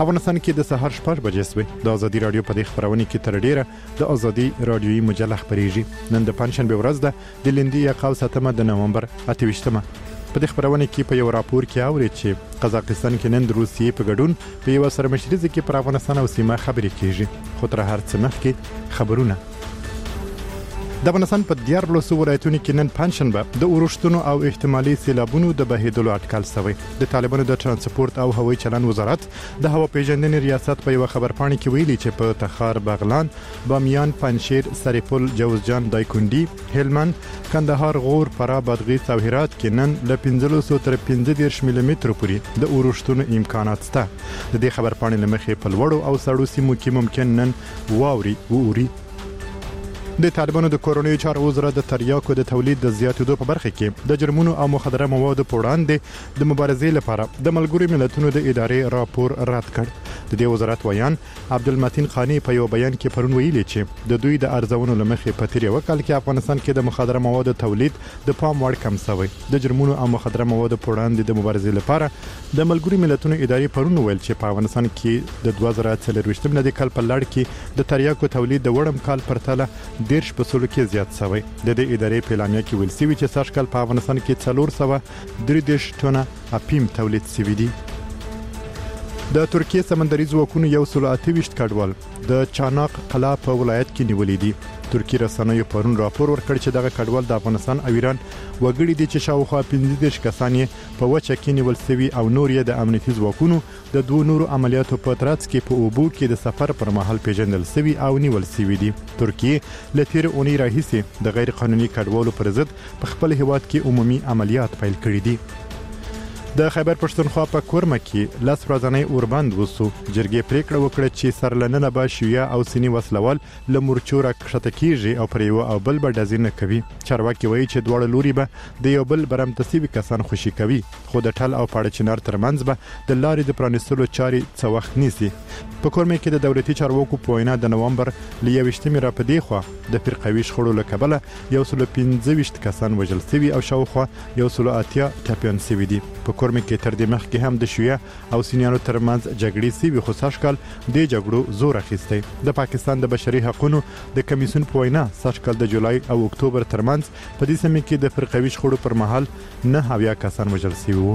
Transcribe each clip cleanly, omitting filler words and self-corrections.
افغانستان کې د سهار 6 بجې سوي د ازادي رادیو په دې خبرونه کې تر ډیره د ازادي رادیوي مجله خبريږي. نن د پنځشنبه ورځ ده د لندې 7 د نومبر 28مه. په دې خبرونه کې په یو راپور کې اوري چې قزاقستان کې نن د روسیې په ګډون په یو سرمشریزه کې پر افغانستان او سیمه خبرې کیږي. خو تر هر څه مخکې خبرونه. د افغانستان په 14 ولایتونو کې نن پنځشنبه د اورښتونو او احتمالي سیلابونو د بهیدلو اټکل شوی. د طالبانو د ترانسپورت او هوایي چلند وزارت د هوا پیژندنې ریاست په یو خبرپاڼه کې ویلي چې په تخار، بغلان، بامیان، پنجشیر، سرپل، جوزجان، دایکنډي، هلمند، کندهار، غور، فراه، بادغیس او هرات کې نن له 15 تر 15 ملي متر پورې د اورښتونو امکانات شته. د دې خبرپاڼې لمخې په لوړو او سړو سیمو کې ممکن نن واوري. د طالبانو د کورونی چارو وزارت د تریاکو د تولید د زیاتېدو په برخه کې د جرمونو او مخدره موادو په وړاندې د مبارزې لپاره د ملګرو ملتونو د ادارې راپور رد کړ. د دې وزارت ویان عبدالمتین خانی په یو بیان کې پرون ویلي چې د دوی د ارزونو لمخې په تیر یو کال کې افغانستان کې د مخدره موادو تولید د پام وړ کم شوی. د جرمونو او مخدره موادو په وړاندې د مبارزې لپاره د ملګرو ملتونو ادارې پرون ویل چې په افغانستان کې د 2024 د کال په لړ کې د تریاکو تولید د وړم کال پرتله 10% کې زیات شوی. د دې ادارې په اعلامیه کې ویل شوی چې سږکال په افغانستان کې 433 ټنه اپیم تولید شوی دی. د ترکیه سمندري ځواکونو 128 کډوال د چاناق قلعه په ولایت کې نیولې دي. ترکی رسنیو پرون راپور ورکړ چې دغه کډوال د افغانستان او ایران وګړي دي چې شاوخوا 15 کسان په وچه کې نیول شوي او نور یې د امنیتي ځواکونو د دوه نورو عملیاتو په ترڅ کې په اوبو کې د سفر پر مهال پیژندل شوي او نیول شوي دي. ترکیه له تیر اونۍ راهیسې د غیر قانوني کډوالو پر ضد په خپل هیواد کې عمومي عملیات پیل کړي دي. د خیبر پښتونخوا په کورمه کې لاس ورځنی اوربند وسو. جرګې پریکړه وکړه چې سرلننه به شیعه او سنی وسلوال له مورچو راکښته کیږي او پر یو او بل به ډزینه کوي. چارواکي وایي چې دواړه لوري به د یو بل برمتسیبي کسان خوشي کوي، خو د ټل او پاړه چنار ترمنځ به د لارې د پرانیستلو چاري څه وخت نیسي. په کورمه کې د دولتي چارواکو په وینا د نومبر ل 21 را په دی خو د فرقوي شخړو له کبله 115 کسان وژل شوي او شاوخوا 180 ټپيان شوي دي. په کورمه کې تر دې مخکې هم د شیعه او سنیانو ترمنځ جګړې شوي، خو سږکال د جګړو زور اخیستی. د پاکستان د بشري حقوقو د کمیسیون په وینا سږکال د جولای او اکتوبر ترمنځ په دې سیمه کې د فرقوي شخړو پر مهال 9 کسان وژل شوي وو.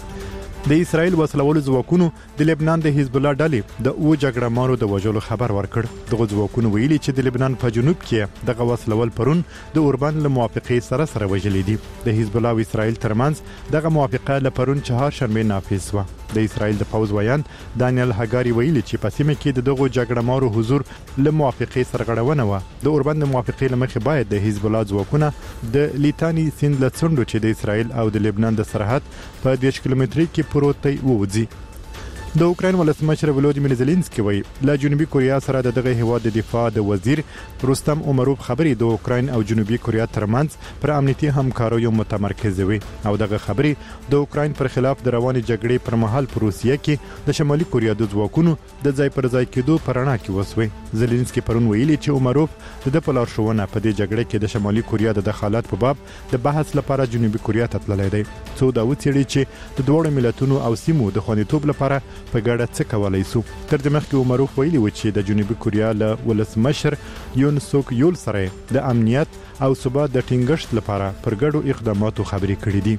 د اسرائیل وسلوالو ځواکونو د لبنان د حزب الله ډلې د او جګړهمارو د وژلو خبر ورکړ. دغه ځواکونو ویلي چې د لبنان په جنوب کې دغه وسلوال پرون د اوربند له موافقې سره وژلې دي. د حزب الله او اسرائیل ترمنځ دغه موافقه له پرون 4 شنبه نافذ شوه. د اسرائیل د پوز ویان دانیل هاګاری ویلي چې په سیمه کې دغه جګړهمارو حضور له موافقې سرغړونه و. د اوربند موافقې لمخې باید د حزب الله ځواکونه د لیتانی سیند له څنډو چې د اسرائیل او د لبنان د سرحد په 10 کیلومتري کې پروت دی ووځي. د اوکراین ولسمشر ولودیمیر زيلنسکي وایي له جنوبي کوریا سره دغه هیواد د دفاع د وزیر رستم عمروف خبرې د اوکراین او جنوبي کوریا ترمنځ پر امنیتي همکاریو متمرکز وي او دغه خبرې د اوکراین پر خلاف د روانې جګړې پر مهال په روسیه کې د شمالي کوریا د ځواکونو د ځای پر ځای کېدو پر اړه کې وسوي. زيلنسکي پرون ویلي چې عمروف د پلار شوونه په دې جګړه کې د شمالي کوریا د دخالت په باب د بحث لپاره جنوبي کوریا ته تللی دی. څو دا وڅېړي چې د دوه ملتونو او سیمو د خوندیتوب لپاره په ګډه څه کولای شو. تر دې مخکې عمروف ویلي و چې د جنوبي کوریا له ولسمشر یون سوک یول سره د امنیت او ثبات د ټینګښت لپاره پر ګډو اقداماتو خبرې کړې دي.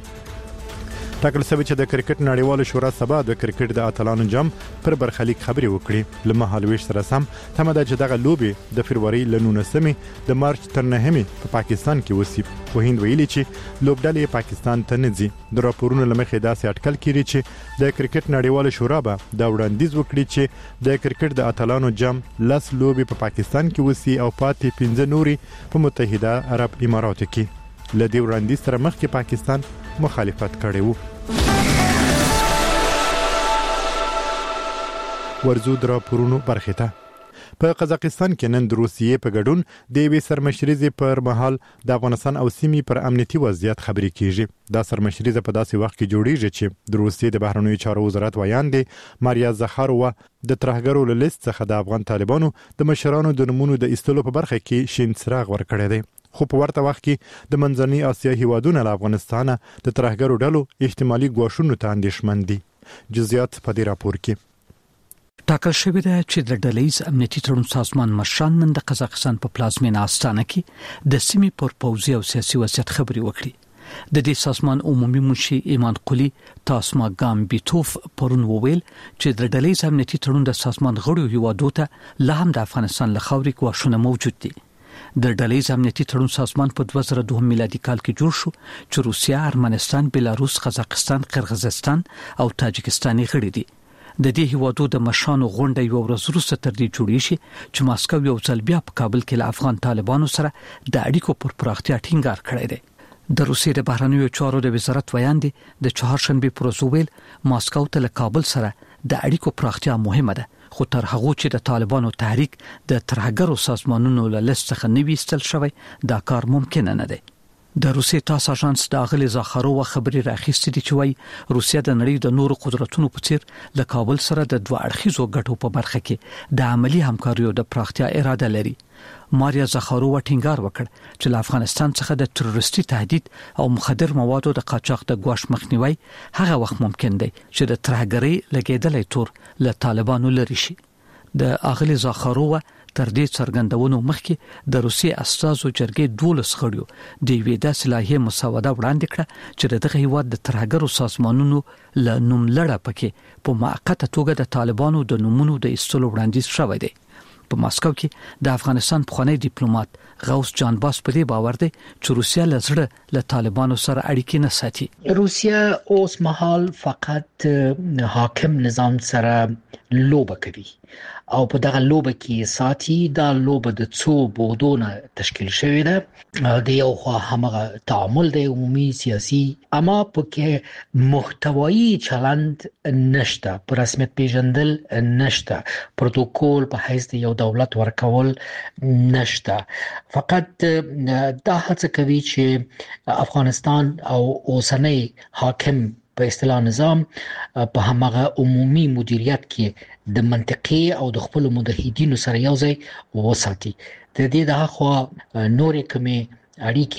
ټاکل شوی چې د کرکټ نړیواله شورا سبا د کرکټ د اتلانو جام پر برخلیک خبرې وکړي. له مهالويش سره سم تمه ده چې دغه لوبي د فروری له 19 د مارچ تر 9 په پاکستان کې وسی. خو هند ویلي چې لوبډلې پاکستان ته نه ځي. د راپورونو لمخې داسې اټکل کړي چې د کرکټ نړیواله شورا به دا وړاندیز وکړي چې د کرکټ د اتلانو جام لاس لوبي په پاکستان کې وسی او پاتې 15 نوري په متحده عرب اماراتو کې. لدې وړاندیز سره مخکې پاکستان مخالفت کړی وو. ورزو د راپورونو برخه ته په قزاقستان کې نن د روسیې په ګډون د یوې سرمشریزې پر مهال د افغانستان او سیمې پر امنیتي وضعیت خبرې کیږي. دا سرمشریزه په داسې وخت کې جوړیږي چې د روسیې د بهرنیو چارو وزارت ویان دی ماریا زخاروا د ترهګرو له لیست څخه د افغان طالبانو د مشرانو د نمونو د ایستلو په برخه کې شین څراغ ورکړی دی. خو په ورته وخت کې د منځنۍ اسیا هیوادونو له افغانستان د ترهګرو ډلو احتمالي ګواښونو ته اندېښمن دي. جزئیات په دې راپور کې. ټاکل شوې ده چې د ډلهییز امنیتي تړون سازمان مشران نن د قزاقستان په پلازمینه استانه کې د سیمې پر پوځي او سیاسي وضعیت خبري وکړي. د دې سازمان عمومي منشي ایمان قلی تاسما ګامبیټوف پرون وویل چې د ډلهییز امنیتي تړون د سازمان غړو هیوادو ته لا هم د افغانستان له خاورې ګواښونه موجود دي. د ډلهییز امنیتي تړون سازمان په 2002 میلادي کال کې جوړ شو چې روسیا، ارمنستان، بلاروس، قزاقستان، قرغیزستان او تاجکستان غړي دي. د دې هیوادو د مشرانو غونډه یو ورځ وروسته تر دې جوړې شي چې ماسکو یو ځل بیا په کابل کې له افغان طالبانو سره د اړیکو پر پراختیا ټینګار کړی دی. د روسیې د بهرنیو چارو د وزارت ویاندې د چهارشنبه پر ورځ ویل ماسکو ته له کابل سره د اړیکو پراختیا مهمه ده، خو تر هغه چې د طالبانو تحریک د ترهګرو سازمانونو له لیست څخه نوي استل شوی دا کار ممکن نه دی. د روسیې تاس اژانس د اغلی زاخارووا خبري راخیستې دي چې وايي روسیا د نړۍ د نورو قدرتونو په څیر له کابل سره د دوه اړخیزو ګټو په برخه کې د عملی همکاریو د پراختیا اراده لري. ماریا زاخارووا ټینګار وکړ چې له افغانستان څخه د تروریستي تهدید او مخدر موادو د قاچاق د ګواښ مخنیوي هغه وخت ممکن دی چې د ترهګرۍ لګیدلې تور له طالبانو لري شي. د اغلی زاخارووا تر دې څرګندونو مخکې د روسیې استازو جرګې 12 غړو د وی د صلاحي مسوده وړاندې کړه چې دغه هیواد د ترهګرو سازمانونو له نوم لړه پکې په موقته توګه د طالبانو د نومونو د ایستلو وړاندیز شوی دی. په ماسکو کې د افغانستان پخوانی ډیپلوماټ غوث جان باس په دې باور دی چې روسیا له زړه له طالبانو سره اړیکې نه ساتي. روسیا اوس مهال فقط حاکم نظام سره لوبه کوي او په دغه لوبه کې ساتي. دا لوبه د څو بودونه تشکیل شوې ده، د یو خوا همغه تعامل د عمومي سیاسي اما پکې محتوایی چلند نشته، په رسمیت پیژندل نشته، پروتوکول په حیث د یو دولت ورکول نشته. فقط دا هڅه کوي چې افغانستان او اوسنۍ حاکم په اصطلاح نظام په همغه عمومي مدیریت کې د منطقي او د خپل متحدینو سره یو ځای وساتي. د دې د خوا نورې کومې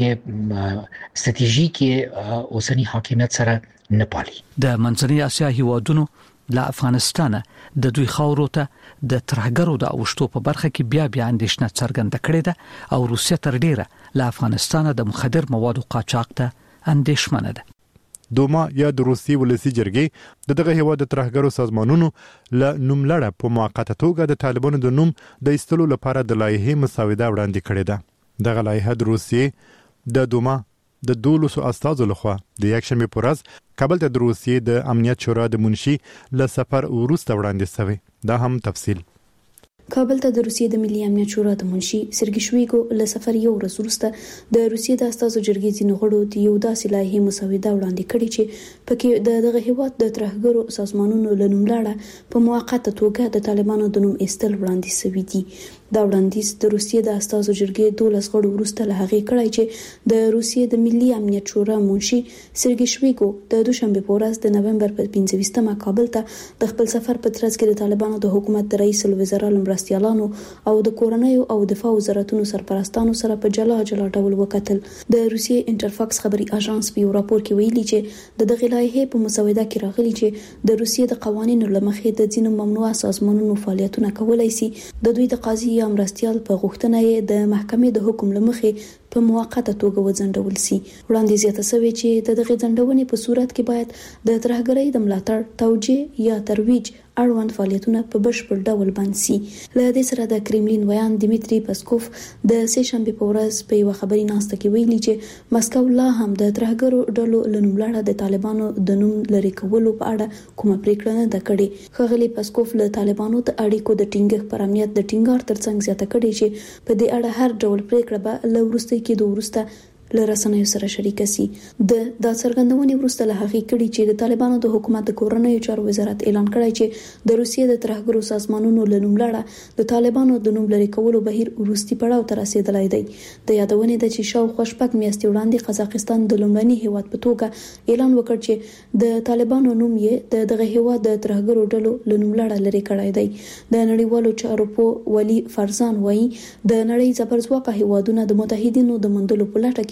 اړیکې ستراتیژیکي اوسنی حاکمیت سره نه پالي. د منځنۍ اسیا هیوادونو له افغانستان د دوی خاورو ته د ترهګرو د اوشتو په برخه کې بیا اندېښنه څرګنده کړې ده او روسیا تر ډیره له افغانستان د مخدر موادو قاچاق ته اندېښمنه ده. دوما یا د روسي ولسی جرګې دغه هیواد د ترهګرو سازمانونو له نوملړه په موقته توګه د طالبانو د نوم د ایستلو لپاره د لایحې مسوده وړاندې کړې ده. دغه لایحه د روسیې د دوما د 12 استازو لخوا د یکشنبه په ورځ کابل ته د روسیې د امنیت شورا د منشي له سفر وروسته وړاندې شوی. دا هم تفصیل. کابل ته د روسیې د ملي امنیت شورا د منشي سرګي شویګو له سفر یو ورځ وروسته د روسیې د استازو جرګې ځینو غړو د یو داسې لایحې مسوده وړاندې کړې چې پکې دغه هیواد د ترهګرو سازمانونو له نوملړه په موقته توګه د طالبانو د نوم ایستل وړاندې شوی دي. دا وړاندیز د روسیې د استازو جرګې 12 غړو وروسته له هغې کړای چې د روسیې د ملي امنیت شورا منشي سرګي شویګو د دوشنبه په ورځ د نومبر په 15مه کابل ته د خپل سفر په ترڅ کې د طالبانو د حکومت د رئیس الوزرا مرستیالانو او د کورنیو او دفاع وزارتونو سرپرستانو سره په جلا ډول وکتل. د روسیې انټرفاکس خبري اژانس په یو راپور کې ویلي چې د دغه لایحې په مسوده کې راغلي چې د روسیې د قوانینو لمخې د ځینو ممنوعه سازمانونو فعالیتونه کولای شي د دوی د قاضي یا مرستیال په غوښتنه یې د محکمې د حکم لمخې په موقته توګه وځنډول شي. وړاندې زیاته شوې چې د دغه ځنډونې په صورت کې باید د ترهګرۍ د ملاتړ، توجیه یا ترویج اړوند فعالیتونه په بشپړ ډول بند شي. له دې سره د کرملین ویان دیمیتری پسکوف د سه شنبه په ورځ په یو خبري ناسته کې ویلي چې مسکو لا هم د ترهګرو ډلو لنوملړه د طالبانو د نوم لري کولو په اړه کومه پریکړه نه ده کړې. خغلی پسکوف له طالبانو د اړیکو د ټینګښت پر امنیت د ټینګار ترڅنګ زیاته کړې چې په دې اړه هر ډول پریکړه به له وروسته کې وروسته لرسنیو سره شریک سي. د څرګندونې وروسته له هغې کړي چې د طالبانو د حکومت د کورنیو چارو وزارت اعلان کړی چې د روسیې د ترهګرو سازمانونو له نوملړه د طالبانو د نوم لري کولو بهیر وروستي پړاو ته رسیدلی دی. د یادونې ده چې شاوخوا شپږ میاشتې وړاندې قزاقستان د لومړني هیواد په توګه اعلان وکړ چې د طالبانو نوم یې دغه هیواد د ترهګرو ډلو له نوملړه لري کړی دی. د نړیوالو چارو په ولی فرزان وایي د نړۍ زبرځواکه هیوادونو د متحدینو د مندلو په لټه کې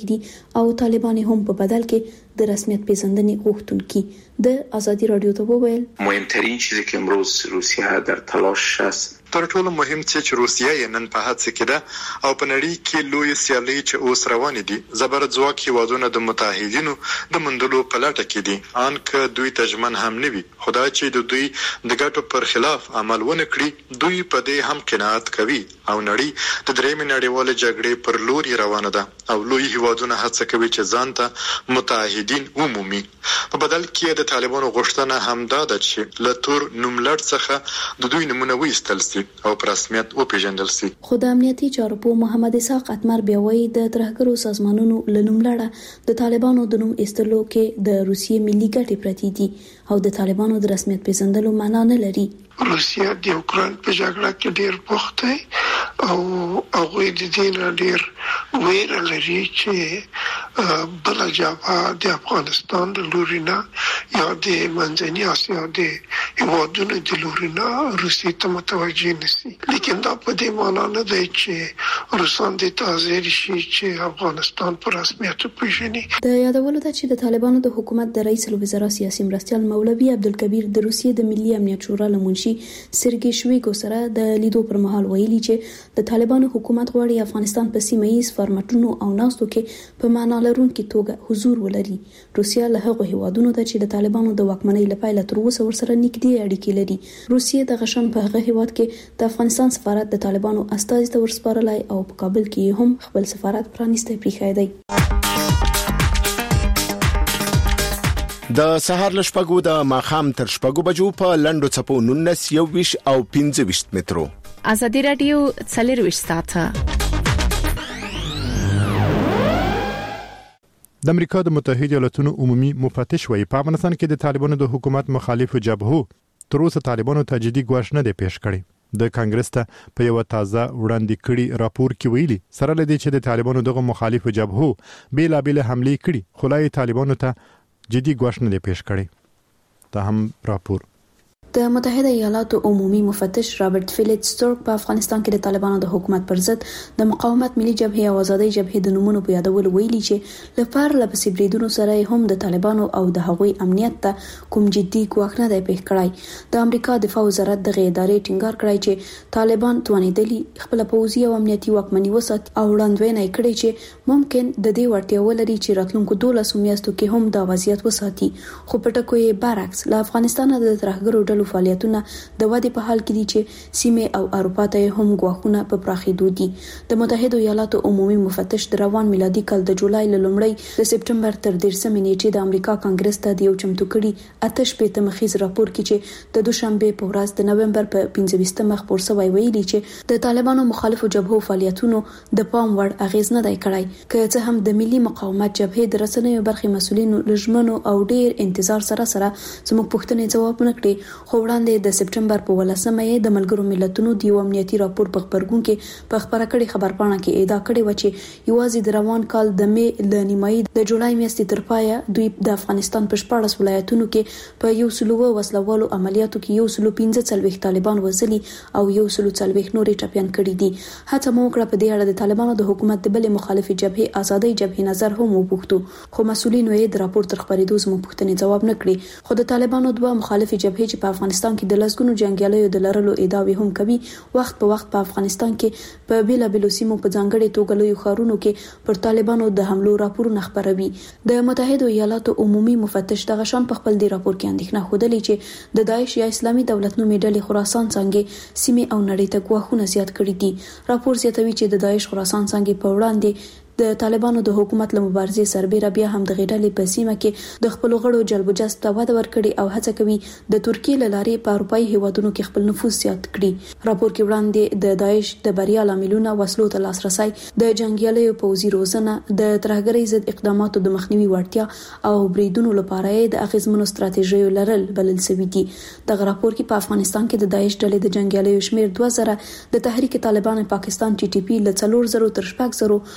کې دي او طالبان هم په بدل کې د رسمیت پیژندنې غوښتونکي د ازادي رادیو ته وویل مهمترین چیزی که امروز روسیه در تلاش است تر ټولو مهم چې روسیه یې نن په هڅه کې ده او په نړۍ کې لوی سیالي چې اوس روان دي زبرځواک هیوادونه د متحدینو د مندلو په لټه کې دي ان که دوی تجمن هم نه وي خدای چې د دوی د ګټو پر خلاف عمل ونه کړي دوی په دې هم قناعت کوي او نړۍ د درېمې نړیوالې جګړې پر لور روانه ده او لوی هیوادونه هڅه کوي چې ځان ته متحدین ومومي په بدل کې د طالبانو غوښتنه همدا ده چې له تور نوملړ څخه د دوی نمونه وایستل شي او پر رسمیت وپیژندل شي. خو د امنیتي چارو په محمد اسحاق اتمر بیا وایي د ترهګرو سازمانونو لنوملړه د طالبانو د نوم ایستلو کې د روسیې ملي ګټې پرتی دي او د طالبانو د رسمیت پیژندلو معنا نه لري. روسیه د اوکران په جګړه کې ډیر بوخت دی او هغه د دې ډیر ویره لري چې بل جبهه د افغانستان د لورینه یا د منځنۍ اسیا د هیوادونو د لورینه روسیې ته متوجه نشي لیکن دا په دې معنی نه دی چې روسان د تازه شي چې افغانستان پر رسمیت پیژني. د یادولو ده چې د طالبانو د حکومت د رئیس الوزرا سیاسي مرستیال مولوي عبدالکبیر د روسیې د ملي امنیت شورا لمنشي سرګي شویګو سره د لیدو پر مهال ویلي چې د طالبانو حکومت غواړي افغانستان په سیمه ییز فارمټونو او ناستو کې په معنا لرونکي توګه حضور ولري. روسیا له هغو هیوادونو ته چې د طالبانو د واکمنۍ لپاره تر اوسه ورسره نږدې اړیکې لري. روسیا د غشن په هغه هیواد کې د افغانستان سفارت د طالبانو استازي ته ورسپارلای او په کابل کې هم خپل سفارت پرانیسته پریښی دی. د سهار لشپګو د ماخام تر شپګو بجو په لندو چپو 19 21 او 25 مترو. ازادي رادیو 24 ساعته. د امریکا د متحده ایالاتونو عمومي مفتش وایي په افغانستان کې د طالبانو د حکومت مخالف جبهو تر اوسه طالبانو ته جدي ګواښ نه دی پیښ کړی. د کانګرس ته په یو تازه وړاندې کړي راپور کې ویلي سره لدی چې د طالبانو دغه مخالف جبهو بیلابل حمله کړي خلای طالبانو ته جدي ګواښ نه دی پیښ کړی. دا هم راپور د متحده ایالاتو عمومي مفتش رابرټ فیلټ سټورک په افغانستان کې د طالبانو د حکومت پر ضد د مقاومت ملي جبهه او آزادۍ جبهه د نومونو په یادول ویلي چې لپاره لپسې بریدونو سره هم د طالبانو او د هغوی امنیت ته کوم جدي ګواښ نه دی پیښ کړی. د امریکا دفاع وزارت د ادارې ټینګار کړی چې طالبان توانیدلي خپل پوځي او امنیتي واکمني وساتي او وړاندوینه کړي چې ممکن د دې وړتیا ولري چې راتلونکو 12 میاشتو کې هم دا وضعیت وساتي. خو په ټکو یې برعکس له افغانستان د ترهګرو ډلو فعالیتونه د ودې په حال کې دي چې سیمه او اروپا ته هم ګواښونه په پراخېدو دي. د متحده ایالاتو عمومي مفتش د روان میلادي کال د جولای لومړۍ د سپټمبر تر 13 نیټې د امریکا کانګرس ته د یو چمتو کړي 8 مخیز راپور کې چې د دوشنبه په ورځ د نومبر په 25 مخ پور سوی ویلي چې د طالبانو مخالفو جبهو فعالیتونو د پام وړ اغیز نه دی کړی. که څه هم د ملي مقاومت جبهې د رسنیو برخې مسولینو لجمنو او ډیر انتظار سره زموږ پوښتنې ځواب نه کړي. خو وړاندې د سپټمبر په 18مه د ملګرو ملتونو د یو امنیتي راپور په خبرګون کې په خبره کړي خبرپاڼه کې ادعا کړې و چې یوازې د روان کال د مې ل نیمایي د جولای میاشتې تر پایه دوی د افغانستان په 14 ولایتونو کې په یو سلوه وسلوالو عملیاتو کې یو سلو 15 طالبان وزلي او یو سلو 40 نورې ټپيان کړي دي. هڅه مو وکړه په دې اړه د طالبانو د حکومت د بلې مخالفي جبهې آزادۍ جبهې نظر هم وپوښتو خو مسولینو یې د راپور تر خبرېدو زموږ پوښتنې ځواب نه کړي. خو د طالبانو دوه مخالفي جبهې چې په افغانستان کې د لسګونو جنگیالیو د لرلو ادعاوې هم کوي وخت په وخت په افغانستان کې په بیلابلو سیمو په ځانګړي توګه لوی ښارونو کې پر طالبانو د حملو راپورونه خبروي. د متحده ایالاتو عمومي مفتش دغه شان په خپل دی راپور کې اندېښنه خوده چې د داعش یا اسلامي دولت نومې ډلې خراسان څنګه سیمه او نړۍ ته ګواښونه زیات کړي دي. راپور زیاتوي چې د داعش خراسان څنګه په وړاندې د طالبانو د حکومت له مبارزې سربېره بیا هم د غېډلې په سیمه کې د خپل غړو جلب جذب ته وده ورکړي او هڅه کوي د ترکیې له لارې په اروپایي هیوادونو کې خپل نفوذ زیات کړي. راپور کې وړاندې د داعش د بریا لاملونه وسلو ته لاسرسي د جنگیالیو پوځي روزنه د ترهګرۍ ضد اقداماتو د مخنیوي وړتیا او بریدونو لپاره د اغیزمنو ستراتیژیو لرل بلل شوی دي. دغه راپور کې په افغانستان کې د داعش ډلې د جنگیالیو شمیر 2000 د تحریک طالبان پاکستان TTP له 4000 تر 6000 او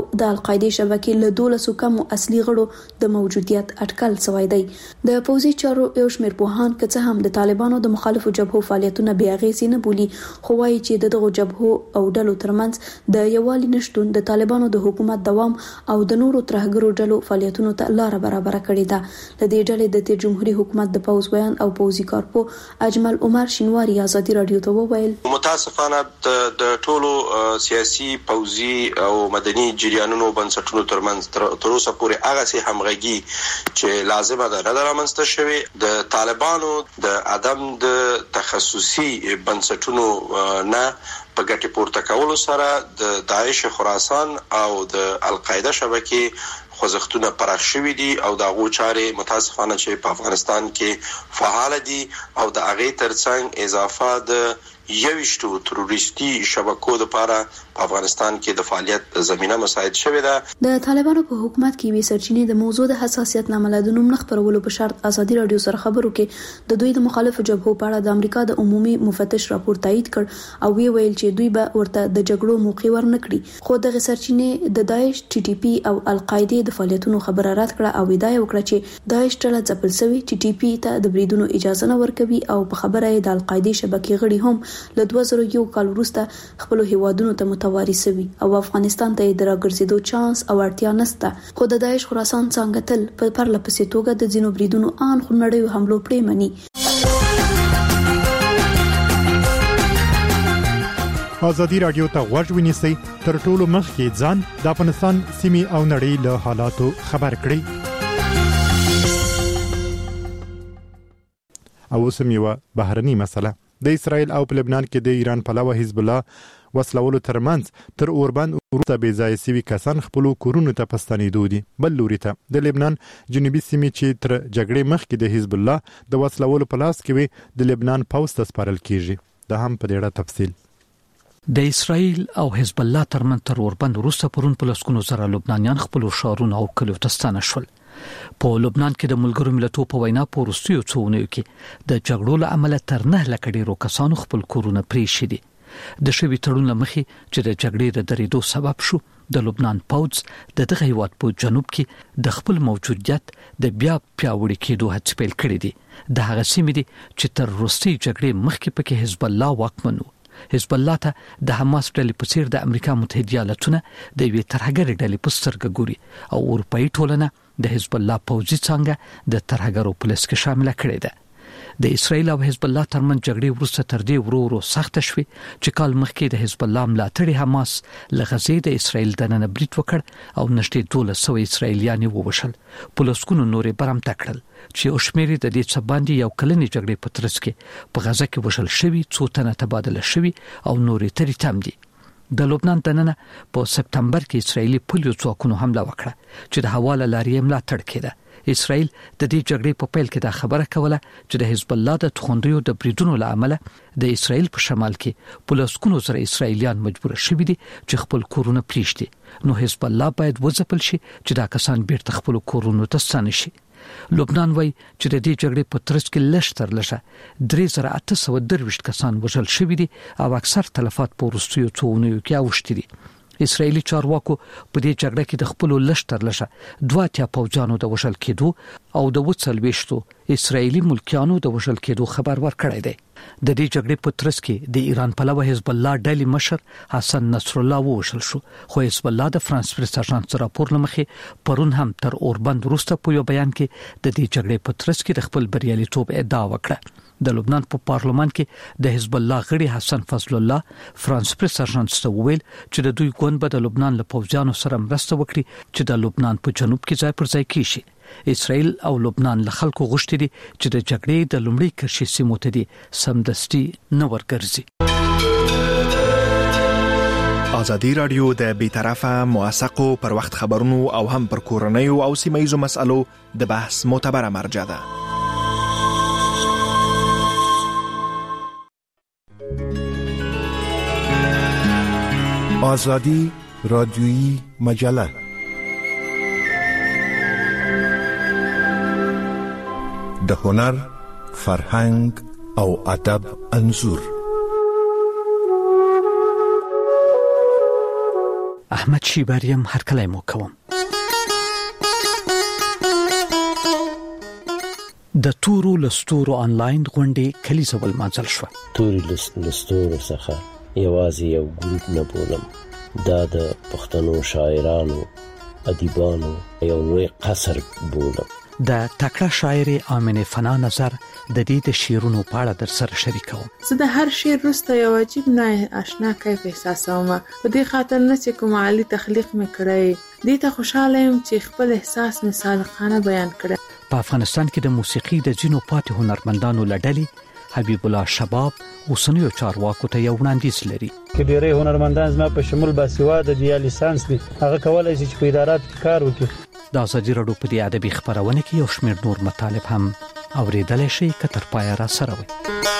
د القاعده شبکې له 12 کم اصلي غړو د موجودیت اټکل شوی دی. د پوزي چارو یو شمېر پوهان که څه هم د طالبانو د مخالفو جبهو فعالیتونه بې اغېزې نه بولي، خو وايي چې دغه جبهو او ډلو ترمنځ د یووالي نشټون د طالبانو د حکومت دوام او د نورو ترهګرو ډلو فعالیتونو ته لار برابر کړې ده. لدې ډلې د جمهوریت حکومت د پوز بیان او پوزي کارپو اجمل عمر شینواری ازادي رادیو ته وویل متاسفانه د ټولو سیاسي پوزي او مدني جریانونو بنسټونو ترمنځ تر اوسه پورې هغه سي همغږي چې لازمه ده نه رامنځته شوی. د طالبانو د عدم د تخصصي بنسټونو نه په ګټه پورته کولو سره د داعش خراسان او د القاعده شبکې خوځښتونه پراخ شوي دي او د هغو چارې متاسفانه چې په افغانستان کې فعال دي او د هغې ترڅنګ اضافه د 21 تروریستي شبکو لپاره په افغانستان کې د فعالیت زمينه مساعد شوې ده. د طالبانو په حکومت کې وی سرچینې د موضوع د حساسیت نامه د نوم خبرولو په شرط ازادي رادیو سره خبرو کې د دوی د مخالفو جبهو په اړه د امریکا د عمومي مفتش راپور تایید کړ او وی ویل چې دوی به ورته د جګړو موقع ورنکړي، خو دغه سرچینې د داعش TTP او القاعده د فعالیتونو خبره رد کړه او ویدای وکړه چې داعش ډله ځپل شوی TTP ته د بریدونو اجازه نه ورکوي او په خبره د القاعده شبکې غړي هم له 2001 کال وروسته خپل هیوادونو ته متواري شوي او افغانستان ته د راګرځېدو چانس او اړتیا نشته. خو د داعش خراسان څنګه تل په پرلپسې توګه د ځینو بریدونو ان خنړیو حملو پرې مني. ازادي رادیو ته غوږ ونیسئ، تر ټولو مخکې ځان د افغانستان سیمې او نړۍ له حالاتو خبر کړئ. او اوس یو بهرني مسله د اسرائیل او لبنان کې د ایران پلوه حزب الله وسلولو ترمنځ تر اوربند وروسته بې ځایه سوي کسان خپلو کورونو ته په ستنېدو دي. بل لوري ته د لبنان جنوبي سیمې چې تر جګړې مخکې د حزب الله د وسلولو په لاس کې وي د لبنان پوځ ته سپارل کیږي. دا هم په ډېر تفصیل. د اسرائیل او حزب الله ترمنځ تر اوربند وروسته پرون په لسګونو زره لبنانیان خپل شهرونه او کلیو ته ستانه شول. په لبنان کې د ملګرو ملتونو په وینا په وروستیو څو اونیو کې د جګړو له امله تر 9 لک ډیرو کسانو خپل کورونه پرې شي دي. د شوي تړون لمخې چې د جګړې د درېدو سبب شو، د لبنان پوځ د دغه هیواد په جنوب کې د خپل موجودیت د بیا پیاوړي کېدو هڅې پیل کړې دي. د هغه سیمې دي چې تر روسي جګړې مخکې پکې حزب الله واکمن و. حزب الله ته د حماس ډلې په څیر د امریکا متحده ایالاتونو د یوې ترهګرې ډلې په سترګه ګوري او اروپאי ټولنه د حزب الله پوځي څنګه د ترهګرو په لست کې شامل کړي ده. د اسرائیل او حزب الله ترمنځ جګړې وروسته تر دې ورو سخت شوي چې کال مخکې د حزب الله ملاتړي حماس له غزې د اسرائیل دننه برید وکړ او نږدې 1200 اسرائیلیان ووژل. په لسګونو نورې برم تکړل چې او شمېر د دې څه باندې یو کلنې جګړې په ترڅ کې په غزه کې وژل شوي، څو تنه تبادله شوي او نورې ترې تم دي. د لبنان دننه په سپتمبر کې اسرائیلي پولیو ځواکونو حمله وکړه چې د هوا له لارې ملاتړ کړه. اسرائیل د دې جګړې په پیل کې دا خبره کوله چې د حزب الله د توغندیو د بریدونو له امله د اسرائیل په شمال کې په لسګونو زره اسرائیلیان مجبور شوي دي چې خپل کورونه پریږدي. نو حزب الله باید وځپل شي چې دا کسان بیرته خپل کورونو ته ستانه شي. لبنان وای چې د دې جګړې په ترڅ کې لشتر لشه 3823 کسان وژل شوي دي او اکثر تلفات په وروستیو څو اونیو کې اوښتي دي. اسرائیلي چارواکو په دې جګړه کې د خپل لشتر لشه 2 پوځیانو د وژل کېدو او د 40 اسرائیلي ملکیانو د وژل کېدو خبر ورکړی دی. د دې جګړې په ترڅ کې د ایران پلوه حزب الله ډلې مشر حسن نصر الله وژل شو، خو حزب الله د فرانس پریس اژانس راپور لمخې پرون هم تر اوربند وروسته په یو بیان کې د دې جګړې په ترڅ کې د خپل بریالیتوب ادعا وکړه. د لبنان په پارلمان کې د حزب الله غړي حسن فضل الله فرانس پریس اژانس ته وویل چې د دوی ګوند به د لبنان له پوځیانو سره مرسته وکړي چې د لبنان په جنوب کې ځای پر ځای کیشي. اسرائیل او لبنان له خلکو غوښتي دي چې د جګړې د لومړي کرښې سیمو ته دي سمدستي نه ورګرځي. ازادي رادیو د بیطرفه موثقو پر وخت خبرونو او هم پر کورنیو او سیمه‌یزو مسالو د بحث معتبره مرجع ده. آزادی رادیویی مجله د هنر، فرهنګ او ادب انځور. احمد شیباریم هرکلی مو کوم. د تورو لستورو آنلاین غونډې کلیزه ولمانځل شو. توري لستورو څخه یوازې یو ګروپ نه بولم، دا د پښتنو شاعرانو ادیبانو یو لوی قصر بولم. د تکړه شاعر آمنه فنا نظر د دې د شعرونو په اړه در سره شریکوم. زه د هر شعر وروسته یو عجیب نه آشنا کیف احساسوم، په دې خاطر نه چې کوم عالی تخلیق مې کړی، دې ته خوشاله یم چې خپل احساس مې صادقانه بیان کړی. په افغانستان کې د موسیقي د ځینو پاتې هنرمندانو لړلې حبیب الله شباب اوسنیو چارواکو ته یو وړاندیز لري. کې ډېری هنرمندان زما په شمول باسواده دي یا لیسانس دي، هغه کولای شي چې په ادارات کې کار وکړي. د ازادي راډیو په دې ادبي خبرونه کې یو شمېر نور مطالب هم اوریدلای شئ که تر پایه را سره وي.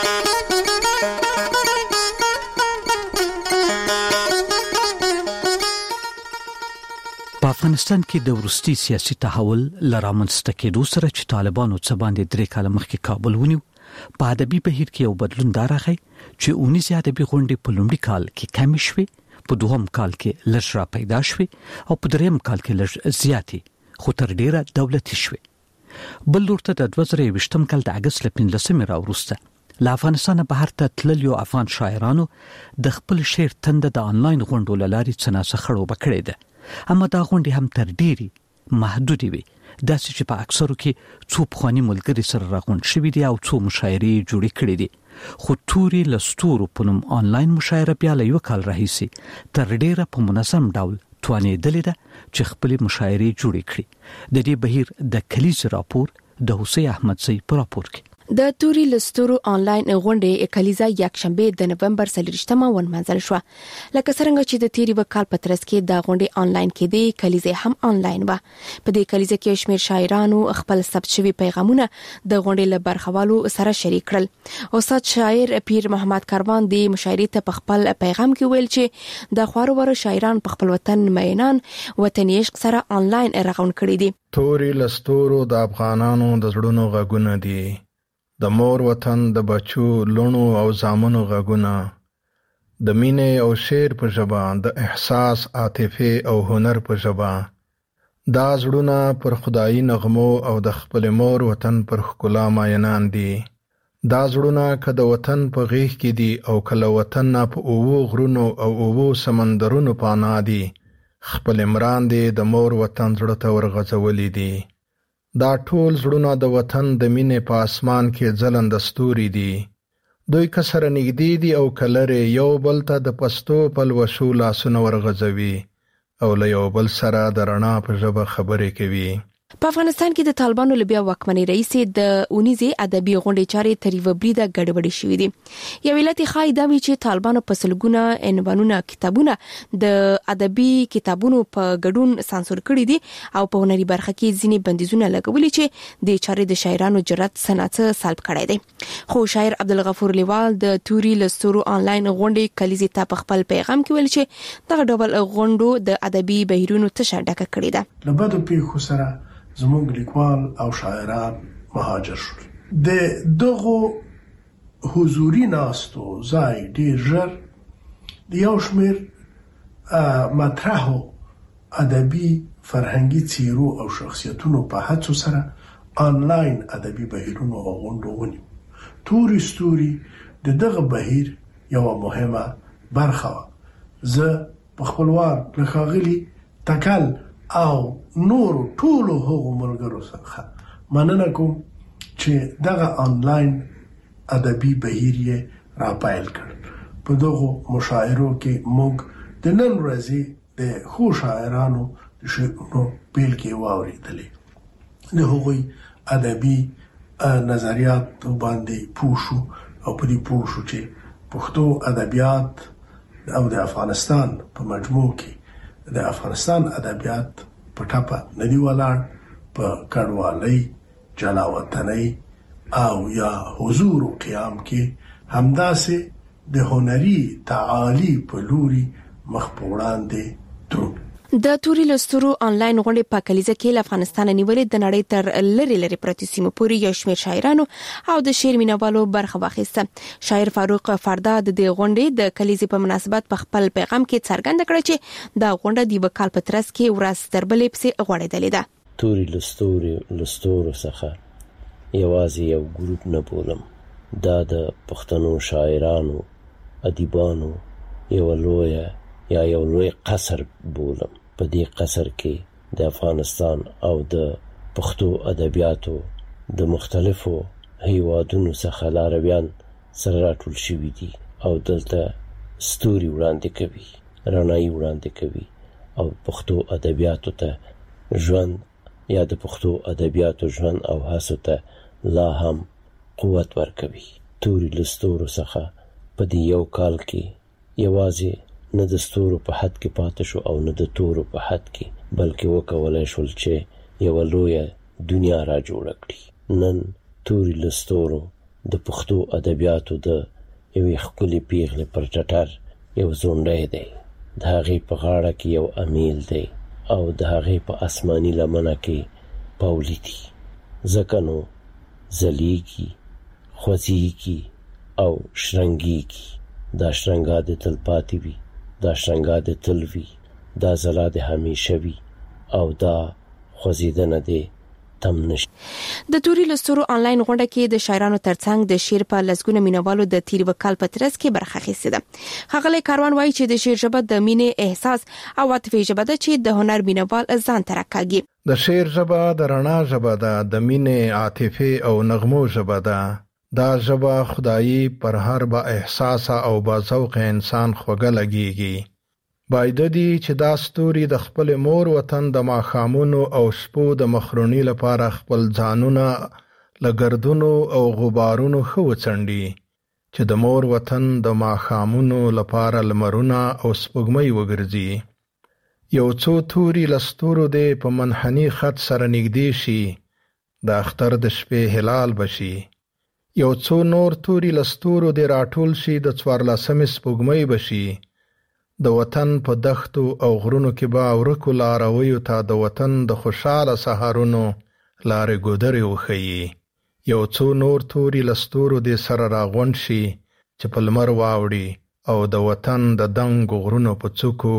په افغانستان کې د وروستي سیاسي تحول لرامنځته کېدو سره چې طالبانو څه باندې 3 کال مخکې کابل ونیو، په ادبي بهیر کې یو بدلون راغی چې 19 ادبي غونډې په لومړي کال کې کمې شوې، په دوهم کال کې لږ را پیدا شوې او په دریم کال کې لږ زیاتې خو تر ډیره دولتي شوې. بل لور ته د 2020 کال د اگست 15 راوروسته له افغانستانه بهر ته تللیو افغان شاعرانو د خپل شعر تنده د آنلاین غونډو له لارې څنګه خړوبه کړې ده، اما دا غونډې هم تر ډیري محدودې وي، داسې چې په اکثرو کې څو پخواني ملګري سره راغونډ شوي دي او څو مشاعرې جوړې کړې دي. خو توري لستورو په نوم آنلاین مشاعره بیا له یو کال راهیسي تر ډیره په منظم ډول توانېدلې ده چې خپل مشاعرې جوړې کړي. د دې بهیر د کلیز راپور د حسین احمدزی په راپور کې د توري لستورو آنلاین غونډې کلیزه یکشنبه د نومبر 23 ونمانځل شو. لکه څنګه چې د تیری وکال په ترڅ کې د غونډې آنلاین کې دی، کلیزه هم آنلاین و. په دې کلیزه کې شمیر شاعرانو خپل ثبت شوی پیغامونه د غونډې له برخوالو سره شریک کړل. استاد شاعر پیر محمد کاروان د مشاعرې ته په خپل پیغام کې ویل چې د خوارو شاعران په خپل وطن مینان وطن عشق سره آنلاین راغون کړی دي. توري لستورو د افغانانو د زړونو غږونه دي، د مور وطن د بچو لونو او زامنو غږونه، د مینې او شعر په ژبه، د احساس، عاطفه او هنر په ژبه. دا زړونه پر خدایي نغمو او د خپل مور وطن پر ښکلا ماینان دي. دا زړونه که د وطن په غیږ کې دي او کله وطن نه په اوو غرونو او اوو سمندرونو پانا دي، خپل عمران دي د مور وطن زړه ته ورغځولي دي. دا ټول زړونه د وطن د مینې په اسمان کې ځلند ستوري دي. دوی که سره نږدې دي او که لرې، یو بل ته د پستو پلوشو لاسونه ورغځوي او له یو بل سره د رڼا په ژبه خبرې کوي. په افغانستان کې د طالبانو لبیا واکمنۍ رئیس د اونیزه ادبي غونډې چارې تر یو بریده ګډوډې شوې دي. یو ویلاتي خای دا وی چې طالبانو په سلګونه عنوانونه کتابونه د ادبي کتابونو په ګډون سانسور کړی دي او په هنري برخه کې ځینې بندیزونه لګولي چې د چارې د شاعرانو جرأت صنعت سلب کړی دی. خو شاعر عبدالغفور لیوال د توري لستورو آنلاین غونډې کلیزې ته په خپل پیغام کې ویل چې دغه ډول غونډو د ادبي بهیرونو تشه ډکه کړې ده. لبدو پیښو سره زموږ لیکوال او شاعران مهاجر شول. د دغو حضوري ناستو ځای ډېر ژر د یو شمېر مطرحو ادبي فرهنګي څیرو او شخصیتونو په هڅو سره آنلاین ادبي بهیرونو او غونډو ونیو. توري ستوري د دغه بهیر یوه مهمه برخه وه. زه په خپل وار له ښاغلي تکل او نورو ټولو هغو ملګرو څخه مننه کوم چې دغه آنلاین ادبي بهیر یې راپیل کړ. په دغو مشاعرو کې موږ د نن ورځې د ښو شاعرانو د شعرونو بیلګې واورېدلې. د هغوی ادبي نظریاتو باندې پوه شو او په دې پوه شو چې پښتو ادبیات او د افغانستان په مجموع کې د افغانستان ادبیات په ټاپه ندی ولاړ، په کډوالۍ، جلاوطنۍ او یا حضور او قیام کې همداسې د هنري تعالی په لوري مخ په وړاندې دروند. د توري لسترو انلاین غونډې په کلیزه کې له افغانستان نیولې د نړۍ تر لری پرتی سیمو پورې یو شمېر شاعرانو او د شعر مینوالو برخه واخیسته. شاعر فاروق فردا د دې غونډې د کلیزې په مناسبت په خپل پیغام کې څرګنده کړه چې دا غونډه د وکال په ترڅ کې ورځ تر بلې پسې غوړېدلې ده. توري لستورو څخه یوازې یو ګروپ نه بولم، دا د پښتنو شاعرانو ادیبانو یو لوی قصر بولم. په دې قصر کې د افغانستان او د پښتو ادبیاتو د مختلفو هیوادونو څخه لارویان سره راټول شوي دي او دلته ستوري وړاندې کوي، رڼایي وړاندې کوي او پښتو ادبیاتو ته ژوند یا د پښتو ادبیاتو ژوند او هڅو ته لا هم قوت ورکوي. توري لستورو څخه په دې یو کال کې یوازې نه د ستورو په حد کې پاتې شو او نه د تورو په حد کې، بلکې وکولای شول چې یو لویه دنیا را جوړه کړي. نن توري لستورو د پښتو ادبیاتو د یوې ښکلې پیغلې پر ټټر یو ځونډی دی، د هغې په غاړه کې یو امیل دی او د هغې په آسماني لمنه کې پاولي دي. ځکه نو ځلیږي، خوځېږي او شرنګېږي. دا شرنګا د تل پاتې وي، دا شرنګا د تل وي، دا ځلا د همیشه وي او دا خوځېدنه د تم نشي. د توري لسترو انلاین غونډه کې د شاعرانو ترڅنګ د شعر په لسګونه مینوالو د تیر وکال په ترڅ کې برخه اخیستې ده. ښاغلی کاروان وایي چې د شعر ژبه د مینې احساس او عاطفې ژبه ده چې د هنر مینوال ځان ته راکاږي. د شعر ژبه د رڼا ژبه ده، د مینې، عاطفې او نغمو ژبه ده. دا ژبه خدایي پر هر با احساس او با ذوق انسان خوږه لګيږي. باید دی چې دا ستوري د خپل مور وطن د ماښامونو او شپو د مخرونی لپاره خپل ځانونه لګردونو او غبارونو خو وڅنډي، چې د مور وطن د ماښامونو لپاره لمرونه او سپوږمۍ وګرځي. یو څو توري لستورو دې په منحني خط سره نږدې شي، د اختر د شپې هلال بشي. یو څو نور توري لستورو دې راټول شي، د 14مې سپوږمۍ بشي. د وطن په دښتو او غرونو کې به ورکو لارویو ته د وطن د خوشاله سهارونو لارې ګودرې وښیي. یو څو نور توري لستورو دې سره راغونډ شي چې په لمر واوړي او د وطن د دنګو غرونو په څوکو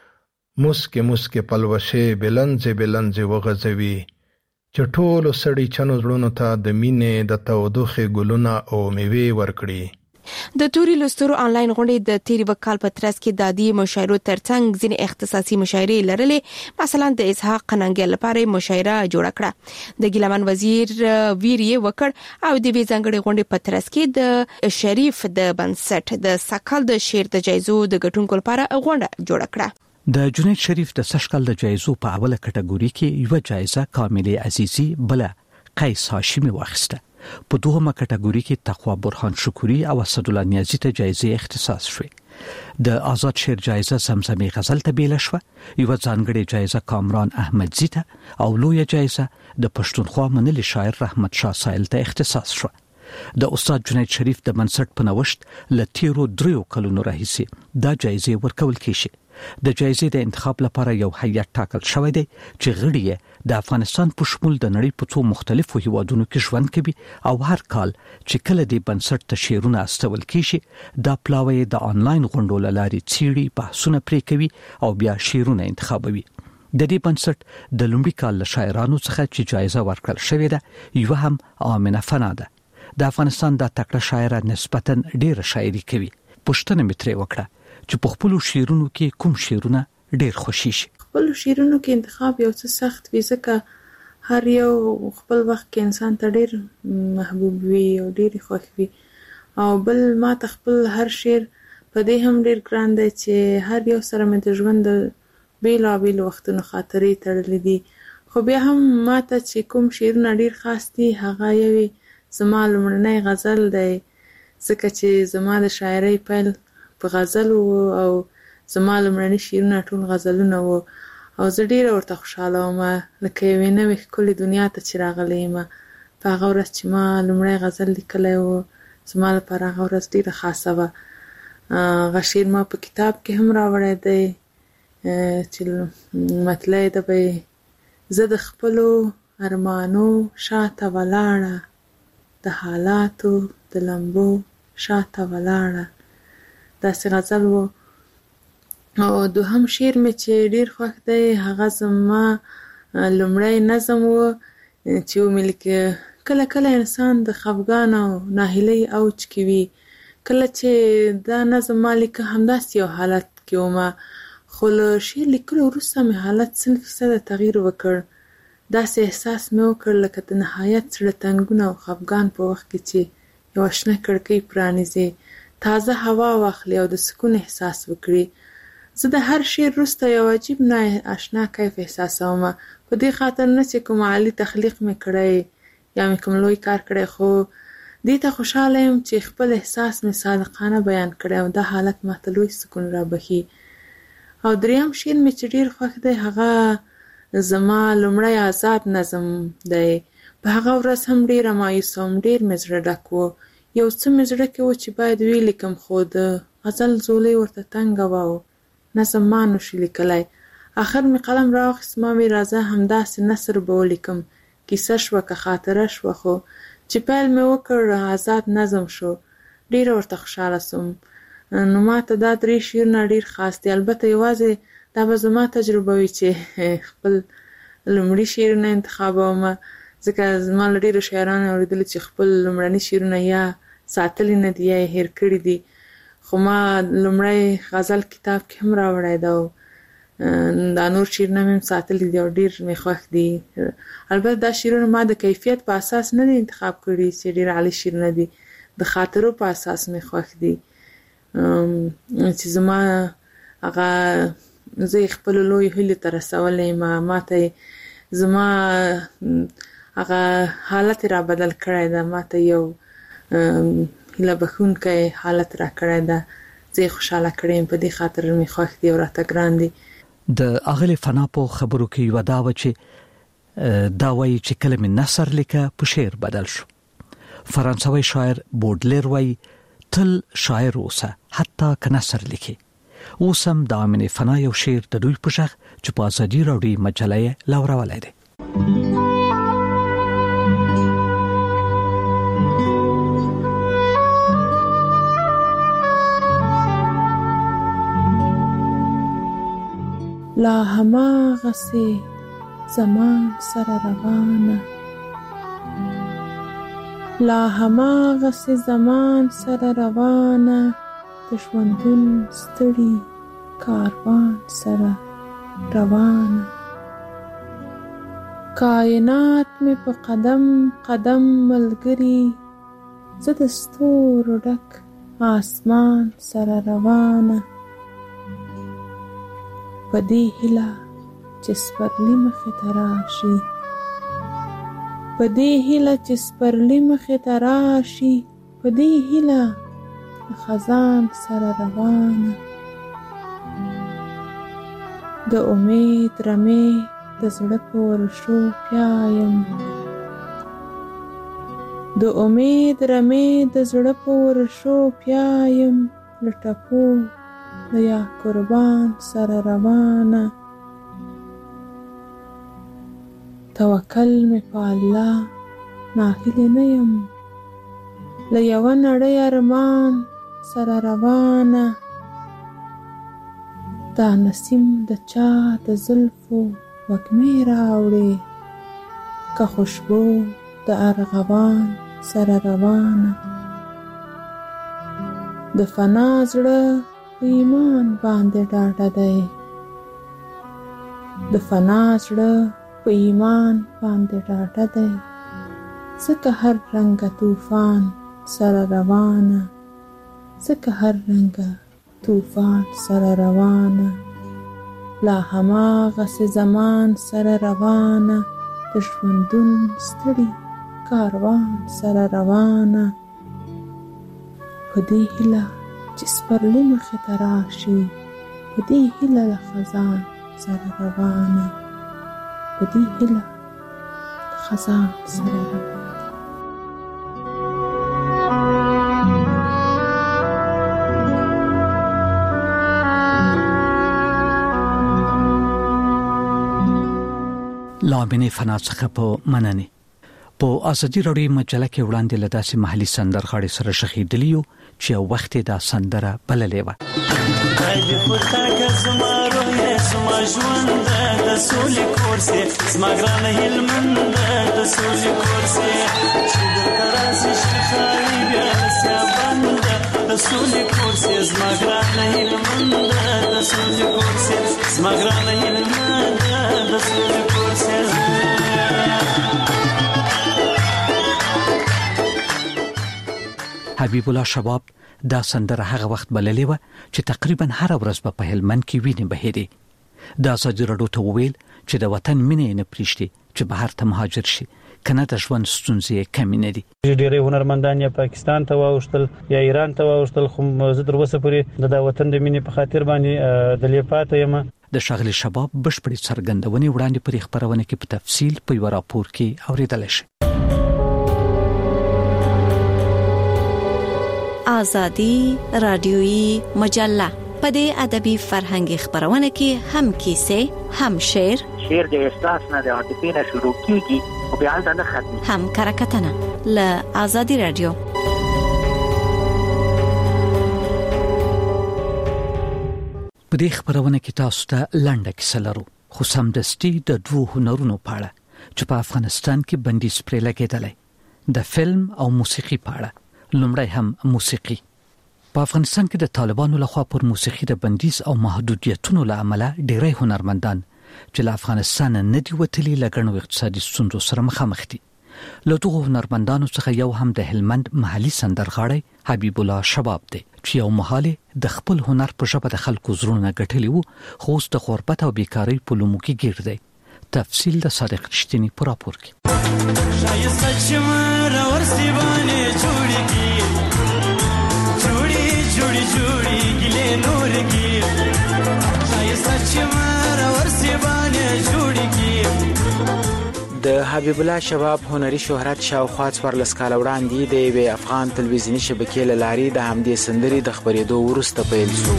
مسکې مسکې پلوشې بلنځې وغځوي، چې ټولو سړي چنو زړونو ته د مینې د تودوخې ګلونه او میوې ورکړي. د توري لسترو انلاین غونډې د تیر وکال په ترڅ کې د عادي مشاعرو ترڅنګ ځینې اختصاصي مشاعرې لرلې. مثلا د اسحاق قننګل لپاره مشاعره جوړه کړه، د ګیلمن وزیر ویری وکړ او د وی ځنګړې غونډې په ترڅ کې د شریف د بنسټ د سکل د شعر د جایزو د ګټونکو لپاره غونډه جوړه کړه. د جنید شریف د سشکل د جایزو په اوله کټګوري کې یو جایزه کامل عزیزی بل قیس هاشمی واخیسته. په دوهمه کټګوري کې تقوا برهان شکوری او اسد الله نیازی ته جایزه اختصاص شوه. د آزاد شعر جایزه زمزمه غزل ته بیل شوه. یو ځانګړې جایزه کامران احمدزی ته او لویه جایزه د پښتونخوا منلي شاعر رحمت شاه سایل ته اختصاص شوه. د استاد جنید شریف د بنسټ په نوښت ل تیرو 3 کلونو راهیسې دا جایزه ورکول کیږي. د جایزې د انتخاب لپاره یو هیئت ټاکل شوی دی چې غړي یې د افغانستان په شمول د نړۍ په څو مختلفو هیوادونو کې ژوند کوي او هر کال چې کله د بنسټ ته شعرونه استول کیږي دا پلاوی د انلاین غونډو لاري چیري بحثونه پرې کوي او بیا شعرونه انتخابوي. د دې بنسټ د لومړي کال شاعرانو څخه چې جایزه ورکړل شوې ده یو هم آمنه فنا ده. د افغانستان د تکړه شاعر نسبتا ډېر شاعري کوي. پښتنه متري وکړه چې په خپل شعرونو کې کوم شعرونه ډېر خوشي شي. خپل شعرونو کې انتخاب یو څه سخت وي ځکه هر یو خپل وخت کې انسان ته ډېر محبوب وي او ډېر خوښ وي او بل ما ته خپل هر شعر په دې هم ډېر ګران دی چې هر یو سره مې د ژوند د بیلابیلو وختونو خاطرې تړلې دي. خو بیا هم ما ته چې کوم شعرونه ډېر خاص دي هغه یوې زما لومړنی غزل دی ځکه چې زما د شاعرۍ پیل په غزل او زما لومړني شعرونه ټول غزلونه وو او زه ډېره ورته خوشحاله وم لکه یوې نوې ښکلې دنیا ته چې راغلی یم. په هغه ورځ چې ما لومړی غزل لیکلی و زما لپاره هغه ورځ ډېره خاصه وه. هغه شعر ما په کتاب کې هم راوړی دی چې مطلع د به زه د خپلو ارمانو شاته ولاړه، د حالاتو د لمبو شاته ولاړه. داسې غزل و. او دوهم شعر مې چې ډیر خوښ دی هغه زما لومړی نظم و چې ومې لیکه. کله کله انسان د خفګان او ناهیلۍ اوج کې وي. کله چې دا نظم ما لیکه همداسې یو حالت کې ومه، خو له شعر لیکلو وروسته مې حالت 100% تغییر وکړ. داسې احساس مې وکړ لکه د نهایت زړه تنګونه او خفګان په وخت کې چې یوه شنه کړکۍ پرانیزې، تازه هوا واخلي او د سکون احساس وکړي. زه د هر شعر وروسته یو عجیب نه اشنا کیف احساسومه، په دې خاطر نه چې کوم عالي تخلیق مې کړی یا مې کوم لوی کار کړی، خو دې ته خوشحاله یم چې خپل احساس مې صادقانه بیان کړی او دا حالت ماته لوی سکون را بخي. او دریم شعر مې چې ډیر خوښ دی هغه زما لومړی آزاد نظم دی. په هغه ورځ هم ډیره مایوسه وم، ډیر مې زړه ډک و. یو څه مې زړه کې و چې باید ولیکم، خو د غزل ځولۍ ورته تنګه وه او نظم ما نشو لیکلی. آخر مې قلم راواخیست، ما وی راځه همداسې نثر به ولیکم. کیسه شوه که خاطره شوه، خو چې پیل مې وکړ آزاد نظم شو. ډیره ورته خوشحاله سوم. نو ما ته دا 3 شعرونه ډیر خاص دي. البته یوازې دا به زما تجربه وي چې خپل لومړي شعرونه انتخابوم، ځکه زما له ډیرو شاعرانو اورېدلي چې خپل لومړني شعرونه یا ساتلي نه دي یا یې هېر کړي دي. خو ما لومړی غزل کتاب کې هم راوړی ده او دا نور شعرونه مې هم ساتلي دي او ډیر مې خوښ دي. البته دا شعرونه ما د کیفیت په اساس نه دي انتخاب کړي چې ډیر عالی شعرونه دي، د خاطرو په اساس مې خوښ دي چې زما هغه زه خپل لوی هیلې ته رسولی یم. ماته زما هغه حالت را بدل کړی ده، ماته یو هیله بخښونکی حالت را کړی ده. زه خوشحاله کړی یم، په دې خاطر مې خوښ دي او راته ګران دي. د اغلی فنا په خبرو کې یو دا و چې دا وایي چې کله مې نثر لیکه په شعر بدل شو. فرانسوي شاعر بودلیر وایي تل شاعر اوسه حتی که نثر لیکي. اوس هم د امین فنا یو شعر د دوی په شخ چې په ازادي راډیو مجله لاورولای دی. لا هماغسې زمان سره روانه، لا هماغسې زمان سره روانه، د ژوندون ستړي کاروان سره روانه. کائنات مې په قدم قدم ملګري، زه د ستورو ډک آسمان سره روانه. په دې هیله چې سپرلی مخې ته راشي، په دې هیله چې سپرلی مخې ته راشي، په دې هیله د خزان سره روانه. د امید رمې د زړه په ورشو پیایم، د امید رمې د زړه په ورشو پیایم، له ټپو د یا قربان سره روانه. توکل مې په الله ناهیلې نه یم، له یوه نړۍ ارمان سره روانه. دا نسیم د چا د زلفو وږمې راوړې، که خوشبو د ارغوان سره روانه. د فنا زړه په ایمان باندې ډاډه دی، د فنا زړه په ایمان باندې ډاډه دی، ځکه هر رنګه طوفان سره روانه، ځکه هر رنګه طوفان سره روانه. لا هماغسې زمان سره روانه، د ژوندون ستړي کاروان سره روانه. په دې هیله چې سپرلی مخې ته راشي، په دې هیله له خزان سره روانه، په دې هیله د خزان سره روانه. لامینه فنا څخه په مننه په ازادي راډیو مجله کې وړاندې لداسې محلي سندرغاړي سره شخیدلیو چې وخت دا سندره بللې و. حبیب الله شباب دا سندره هغه وخت بللې و چې تقریبا هر ورځ په هلمند کې ویني بهېدي. دا ازادي راډیو ته ویل چې د وطن مینه نه پریشتي چې بهر ته مهاجر شي کنه د ژوند ستونزې کمی نه دي. ډېری هنرمندان یا پاکستان ته واوښتل یا ایران ته واوښتل، خو زه تر اوسه پورې د وطن د مینې په خاطر باندې د لیپاته یم. د شغلي شباب بشپړې څرګندونې وړاندې پر خبرونه کې په تفصیل په یو راپور کې اوریدل شي. آزادی رادیویی مجله په دې ادبي فرهنګي خبرونه کې هم کیسې، هم شعر د احساس نه د عاطفې نه شروع کیږي او بیا نه ختمي، هم کرکټنه له آزادی رادیو. په دې خبرونه کې تاسو ته لنډه کیسه لرو، خو سمدستي د دوه هنرونو په اړه چې په افغانستان کې بندیز پرې لګېدلی، د فلم او موسیقي په اړه. لومړی هم موسیقي. په افغانستان کې د طالبانو لخوا پر موسیقي د بندیز او محدودیتونو له امله ډېری هنرمندان چې له افغانستان نه دي وتلي له ګڼو اقتصادي ستونزو سره مخامخ دي. له دغو هنرمندانو څخه یو هم د هلمند محلي سندرغاړی حبیب الله شباب دی چې یو مهال د خپل هنر په ژبه د خلکو زړونه ګټلی وو، خو اوس د غربت او بیکارۍ په لومو کې ګیر دی. تفصیل د صادق رښتینی په راپور کې. د حبیب الله شباب هنري شهرت شاوخوا 14 کال وړاندې د یوې افغان تلویزیونی شبکې له لارې د همدې سندرې د خبرېدو وروسته پیل شو.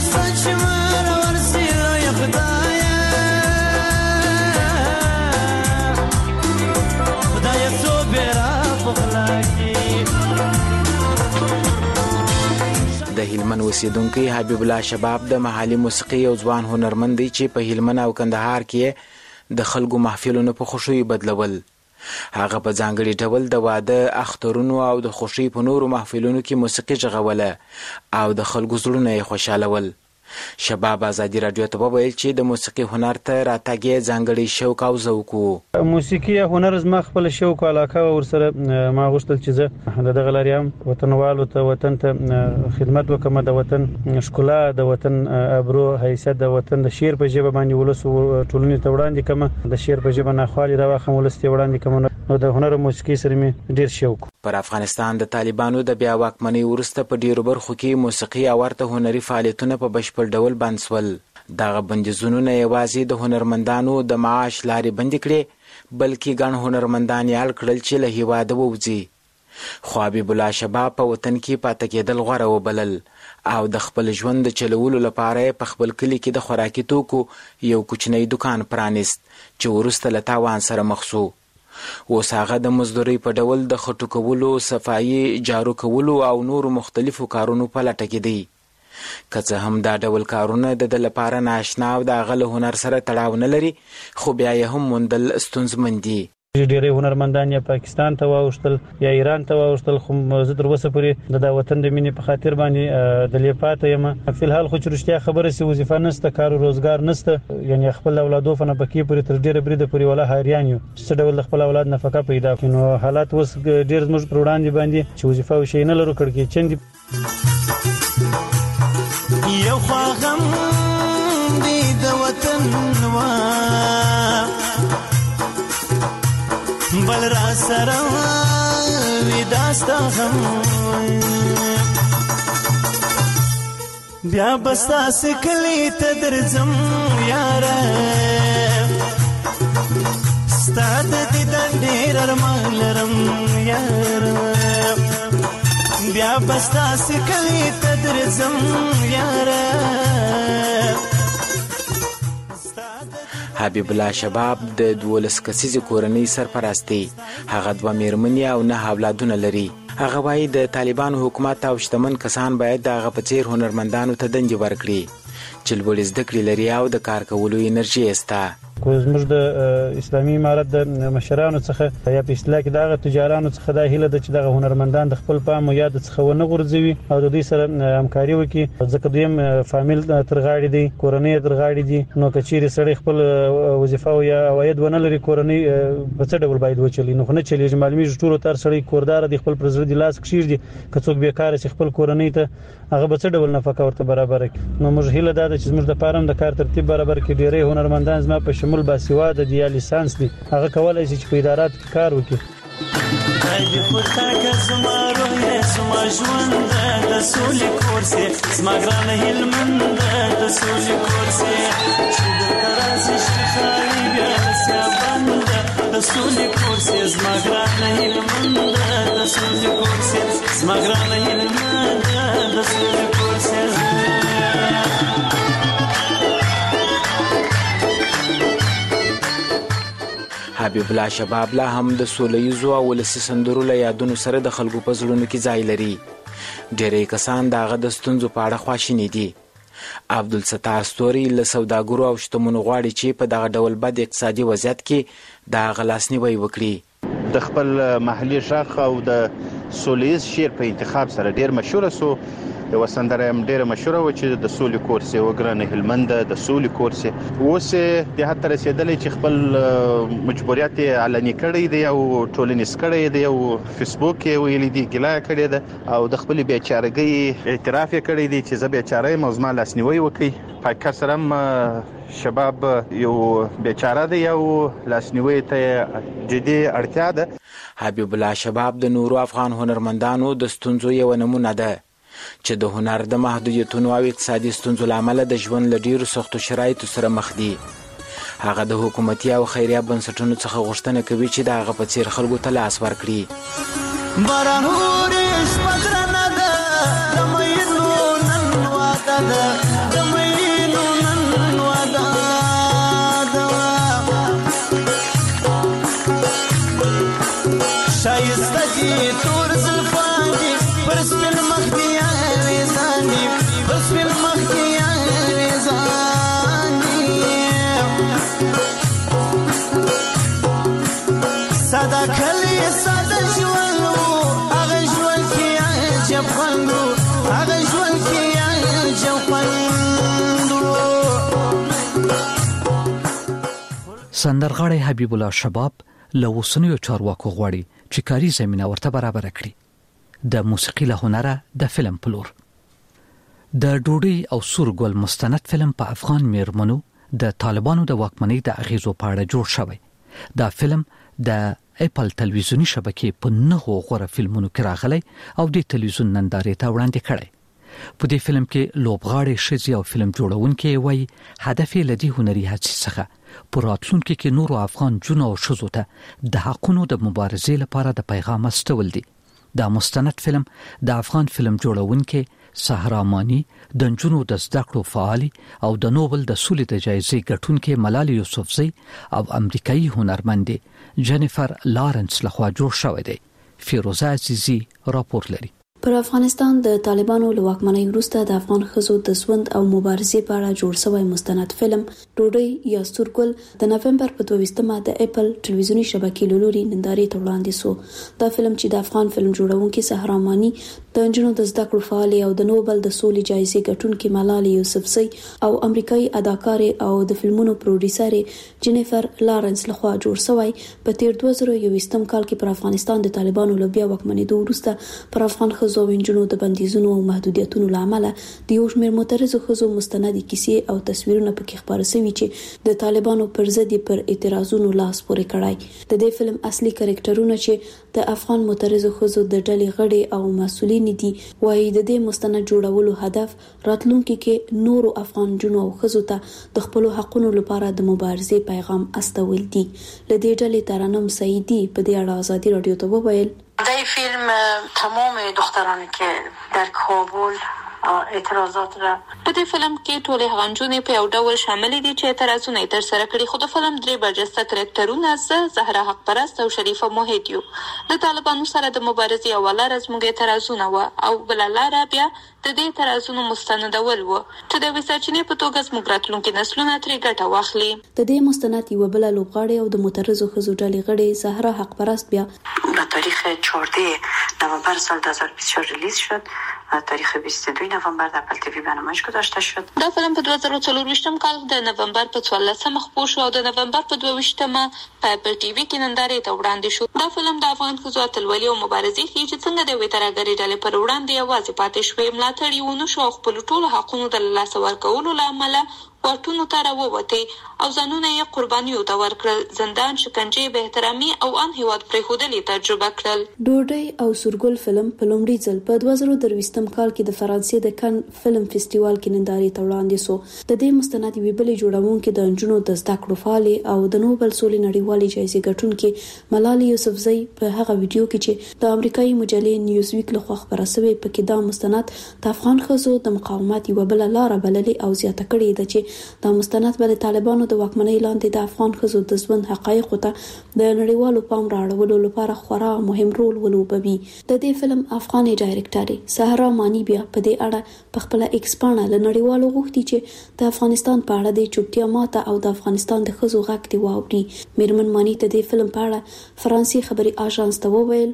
د هلمند اوسیدونکي حبیب الله شباب د محلي موسیقي یو ځوان هنرمند دی چې په هلمند او کندهار کې د خلکو محفلونو په خوشي بدلول. هغه په ځانګړي ډول د واده، اخترونو او د خوشي په نورو محفلونو کې موسیقي جغوله او د خلکو زړونه یې خوشالول. شباب آزادی رادیو ته وویل چې د موسیقي هنر ته راتګ ځانګړي شوق او ذوق وو. موسیقي هنر زما خپل شوق او علاقه ورسره ما غوښتل چې زه د دغه لاریم وطنوالو ته وطن ته خدمت وکم، د وطن ښکلا، د وطن ابرو، حیثیت، د وطن د شعر په ژبه باندې ولس ټولنې ته وړاندې کوم، د شعر په ژبه ناخوالي راوخم ولس ته وړاندې کوم. نو د هنر او موسیقي سره می ډیر شوق. پر افغانستان د طالبانو د بیا واکمنۍ وروسته په ډیرو برخو کې موسیقي او ورته هنري فعالیتونه په بشپړ ډول بند شول. دغه بندیزونه نه یوازې د هنرمندانو د معاش لارې بند کړې، بلکې ګڼ هنرمندان یې اړ کړل چې له هیواده ووځي. خو حبیب الله شباب په وطن کې پاتې کېدل غوره وبلل او د خپل ژوند د چلولو لپاره په خپل کلي کې د خوراکي توکو یو کوچنی دکان پرانیست چې وروسته له تاوان سره مخ شو. اوس هغه د مزدورۍ په ډول د خټو کولو، صفایي، جارو کولو او نورو مختلفو کارونو په لټه کې دی. که څه هم دا ډول کارونه د لپاره ناشنا او د هغه له هنر سره تړاو نه لري، خو بیا یې هم موندل ستونزمن دي. ډېری هنرمندان یا پاکستان ته واوښتل یا ایران ته واوښتل، خو زه تر اوسه پورې د وطن د مینې په خاطر باندې د لیپاته یم. فلحال خو چې رښتیا خبره سي وظیفه نشته، کار او روزګار نشته، یعنی خپل اولادو فنه پکې پورې تر ډېره بریده پورې ولا حیران یو چې ډول خپل اولاد نفقه پیدا کړي. نو حالات اوس ډېر زموږ پر وړاندې باندې چې وظیفه او شي نه لرو، کړکې چندې یو خواغم دی د وطن وا بل را سره وی داستا هم بیا بستا سکلی ته درځم یاره ستاد دې ډېر ارمان لرم یاره بیا بستا سکلی ته درځم یاره. حبیب الله شباب د 12 کسیزې کورنۍ سرپرستی، هغه 2 میرمنې او 9 اولادونه لري. هغه وایي د طالبانو حکومت او شتمن کسان باید د هغه په څیر هنرمندانو ته دندې ورکړي چې لوړې زده کړې لري او د کار کولو انرژي سته. زموږ د اسلامي امارت د مشرانو څخه یا په اصطلاح کې دغه تجارانو څخه دا هیله ده چې دغه هنرمندان د خپل پام او یاد څخه ونه غورځوي او د دوی سره همکاري وکړي، ځکه دویم فامیل تر غاړې دی، کورنۍ تر غاړې دي. نو که چیرې سړی خپل وظیفه او یا عواید ونه لري، کورنۍ په څه ډول باید وچلي؟ نو خو نه چلیږي. معلومیږي ټولو تر سړی کوردار دی، خپل پر زړه دی لاس کښېږدي. که څوک بیکاره چې خپل کورنۍ ته هغه به څه ډول نفقه ورته برابره کړي؟ نو موږ هیله دا ده چې زموږ د پارم د کار ترتیب برابر کړي. ډېری هنرمندان زما په شمول باسواده دي یا لیسانس دي، هغه کولای شي چې په ادارات کې کار وکړي. دې پتا که زما روح یې زما ژوند د سولې کورسې، زما ګرانه هلمند د سولې کورسې، چې دلته راسي شیخاني بیا سیابند د سولې کورسې، زما ګرانه هلمند د سولې کورسې، زما ګرانه هلمند د سولې کورسې. حبیب الله شباب لا هم د سولهییزو او ولسي سندرو له یادونو سره د خلکو په زړونو کې ځای لري. ډېری کسان د هغه د ستونزو په اړه خواشیني دي. عبدالستار ستوري له سوداګرو او شتمنو غواړي چې په دغه ډول بد اقتصادي وضعیت کې د هغه لاسنیوی وکړي. د خپل محلي ژغ او د سولهییز شعر په انتخاب سره ډېر مشهوره سو. یو سندره هم ډېره مشهوره و چې د سولې کورسې وګرانه هلمند د سولې کورسې. اوس د حتی رسیدلې چې خپل مجبوریت علني کړی دی او ټولنیز کړی دی او فیسبوک کې ویلي دی ګیله کړې ده او د خپل بیچارګۍ اعتراف یې کړی دی چې زه بیچاره یم او زما لاسنیوی وکړي. په کسر هم شباب یو بیچاره دی او لاسنیوی ته جدي اړتیا ده. حبیب الله شباب د نورو افغان هنرمندانو د ستونزو یو نمونه ده چې د هنر د محدودیتونو او اقتصادي ستونزو له امله د ژوند له ډېرو سختو شرایطو سره مخ دي. هغه د حکومتي او خیریه بنسټونو څخه غوښتنه کوي چې د هغه په څیر خلکو ته لاس ورکړي. باران اوري شپه ګرانه ده، د مینو نن واده ده، د مینو نن واده ده. ښایسته دي تور زلفان دي پر سپین مخ دي یاریزان دي، پر سپین مخ دي یاریزان دي. ساده کلی ساده ژوند و، هغه ژوند کې عجب خوند و، هغه ژوند کې عجب خوند و. سندرغاړی حبیب الله شباب له اوسنیو چارواکو غواړي چې کاري زمينه ورته برابر کړي. د موسیقي له هنره د فلم پلور د ډوډۍ او سورګل مستند فلم په افغان میرمنو د طالبانو د واکمنۍ د اغیزو په اړه جوړ شوی. دا فلم د اپل تلویزیونی شبکې په 9 غوره فلمونو کې راغلی او د تلویزیون نندارې ته وړاندې کړی. په دې فلم کې لوبغاړي ښځې او فلم جوړونکي وایي هدف یې لدی هنري هڅې څخه په راتلونکي کې نورو افغان جنو او ښځو ته د حقونو د مبارزې لپاره د پیغام استول دي. دا مستند فلم د افغان فلم جوړونکي سحرا مانی، د نجونو د زده کړو فعالي او د نوبل د سولې د جایزې ګټونکي ملال یوسفزۍ او امریکایي هنرمندې جنیفر لارنس لخوا جوړ شوی دی. فیروزه عزیزی راپور لري. پر افغانستان د طالبانو له واکمنۍ وروسته د افغان ښځو د ژوند او مبارزې په اړه جوړ شوی مستند فلم ډوډۍ یا سورګل د نومبر په 22مه د اپل ټلویزیونی شبکې له لوري نندارې ته وړاندې شو. دا فلم چې د افغان فلم جوړونکي سحرا مانی، د نجونو د زده کړو فعالي او د نوبل د سولې جایزې ګټونکي ملال یوسفزۍ او امریکایي اداکارې او د فلمونو پروډوسرې جنیفر لارنس لخوا جوړ شوی په تیر 2021 کال کې پر افغانستان د طالبانو له بیا واکمنېدو وروسته پر افغان ښځو او نجونو د بندیزونو او محدودیتونو لامل د یو شمېر معترضو ښځو مستندې کیسې او تصویرونه پکې خپاره شوي چې د طالبانو پر ضد پر اعتراضونو لاس پورې کړای. د دې فلم اصلي کریکټرونه چې د افغان معترضو ښځو د ډلې غړي او مسؤلین دي وايي د دې مستند جوړولو هدف راتلونکي کې نورو افغان جنو او ښځو ته د خپل حقونو لپاره د مبارزې پیغام استول دي. لدې ډلې ترنم سعیدی په دې اړه آزادی رادیو ته وویل: در فیلم تمام دخترانی که در کابل اعتراضات را. په دې فلم کې ټولې هغه نجونې په یو ډول شامل دي چې اعتراضونه یې ترسره کړي، خو د فلم درې برجسته کرکټرونه زهرا حق پرست او شریفه موحد یو. د طالبانو سره د مبارزې اوله ورځ موږ اعتراضونه و او بل لاره بیا د دې اعتراضونو مستندول و چې د وساتچنې په توګه زموږ راتلونکي نسلونه ترې ګټه واخلي. د دې مستند یو بل لوبغاړي او د مترزو خزو ډلې غړي زهرا حق پرست بیا به تاریخ 14 نوامبر سال 2024 ریلیز شد. تاریخ 22 نوامبر در اپل تی وی برنامه‌اش گذاشته شد. دا فلم په 2024 کال د نوامبر په 14 خپور شو او د نوامبر په 22 په اپل تی وی کې نندارې ته وړاندې شو. دا فلم د افغان ښځو اتلولي او مبارزې ښيي چې څنګه د ویتراګرې ډلې پر وړاندې یوازې پاتې شوې، ملاتړ یې ونه شو او خپل ټول حقوقو د لاسه ورکولو له امله واټونو ته راووتې او ځانونه یې قربانیو ته ورکړل. زندان، شکنجې، بې احترامي او ان هیواد پرېښودل تجربه کړل. ډوډۍ او سورګل فلم په لومړي ځل په 2023 کال کې د فرانسې د کن فلم فستیوال کې نندارې ته وړاندې شو. د دې مستند یوې بلې جوړونکې د انجونو د زده کړو فعالې او د نوبل سولې نړیوالې جایزې ګټونکې ملالۍ یوسفزۍ په هغه ویډیو کې چې د امریکایي مجلې نیوزویک لخوا خپره شوې، پکې دا مستند د افغان ښځو د مقاومت یوه بله لاره بللې او زیاته کړې ده چې دا مستند به د طالبانو د واکمنۍ لاندې د افغان ښځو د ژوند حقایقو ته د نړیوالو پام رااړولو لپاره خورا مهم رول ولوبوي. د دې فلم افغاني ډایرکټر سهرا مانی بیا په دې اړه په خپل ایکس پاڼه له نړیوالو غوښتي چې د افغانستان په اړه د چوپتیا ماته او د افغانستان د ښځو غږ دی واوري. میرمن مانی ته د فلم په اړه فرانسې خبري آژانس ته وویل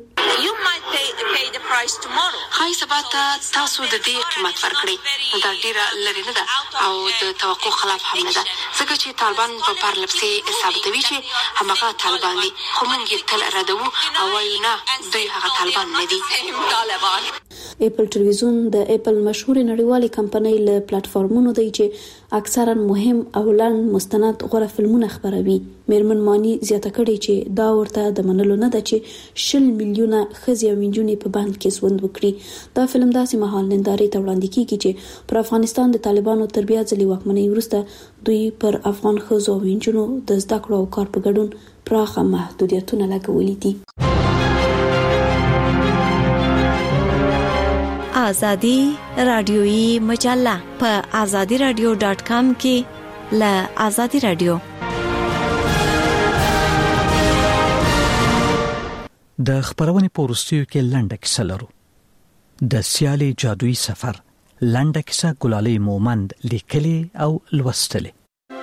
خای سبا تاسو د دې قیمت ورکړئ. دا ډیره لري نه ده او د توقع خلاف هم نه ده، ځکه چې طالبان په پارلپسې ثابتوي چې همغه طالبان دي، خو موږ یې تل ردوو او وایو نه، دوی هغه طالبان نه دي. اپل ټلویزیون د اپل مشهور نړیوالې کمپنۍ له پلیټفارمونو دی چې اکثرا مهم او لنډ مستند غوره فلمونه خبروي. میرمن مانی زیاته کړې چې دا ورته د منلو نه ده چې 10 میلیونه ښځې او نجونې په بند کې ژوند وکړي. دا فلم داسې مهال نندارې ته وړاندې کیږي چې پر افغانستان د طالبانو تر بیا ځلې واکمنۍ وروسته دوی پر افغان ښځو او نجونو د زده کړو او کار په ګډون پراخه محدودیتونه لګولي دي. آزادی رادیویی مجله په azadiradio.com کې له آزادی رادیو. د خبرونې په وروستیو کې لنډه کیسه لرو. د سیالي جادویي سفر لنډه کیسه ګلالۍ مومند لیکلې او لوستلې.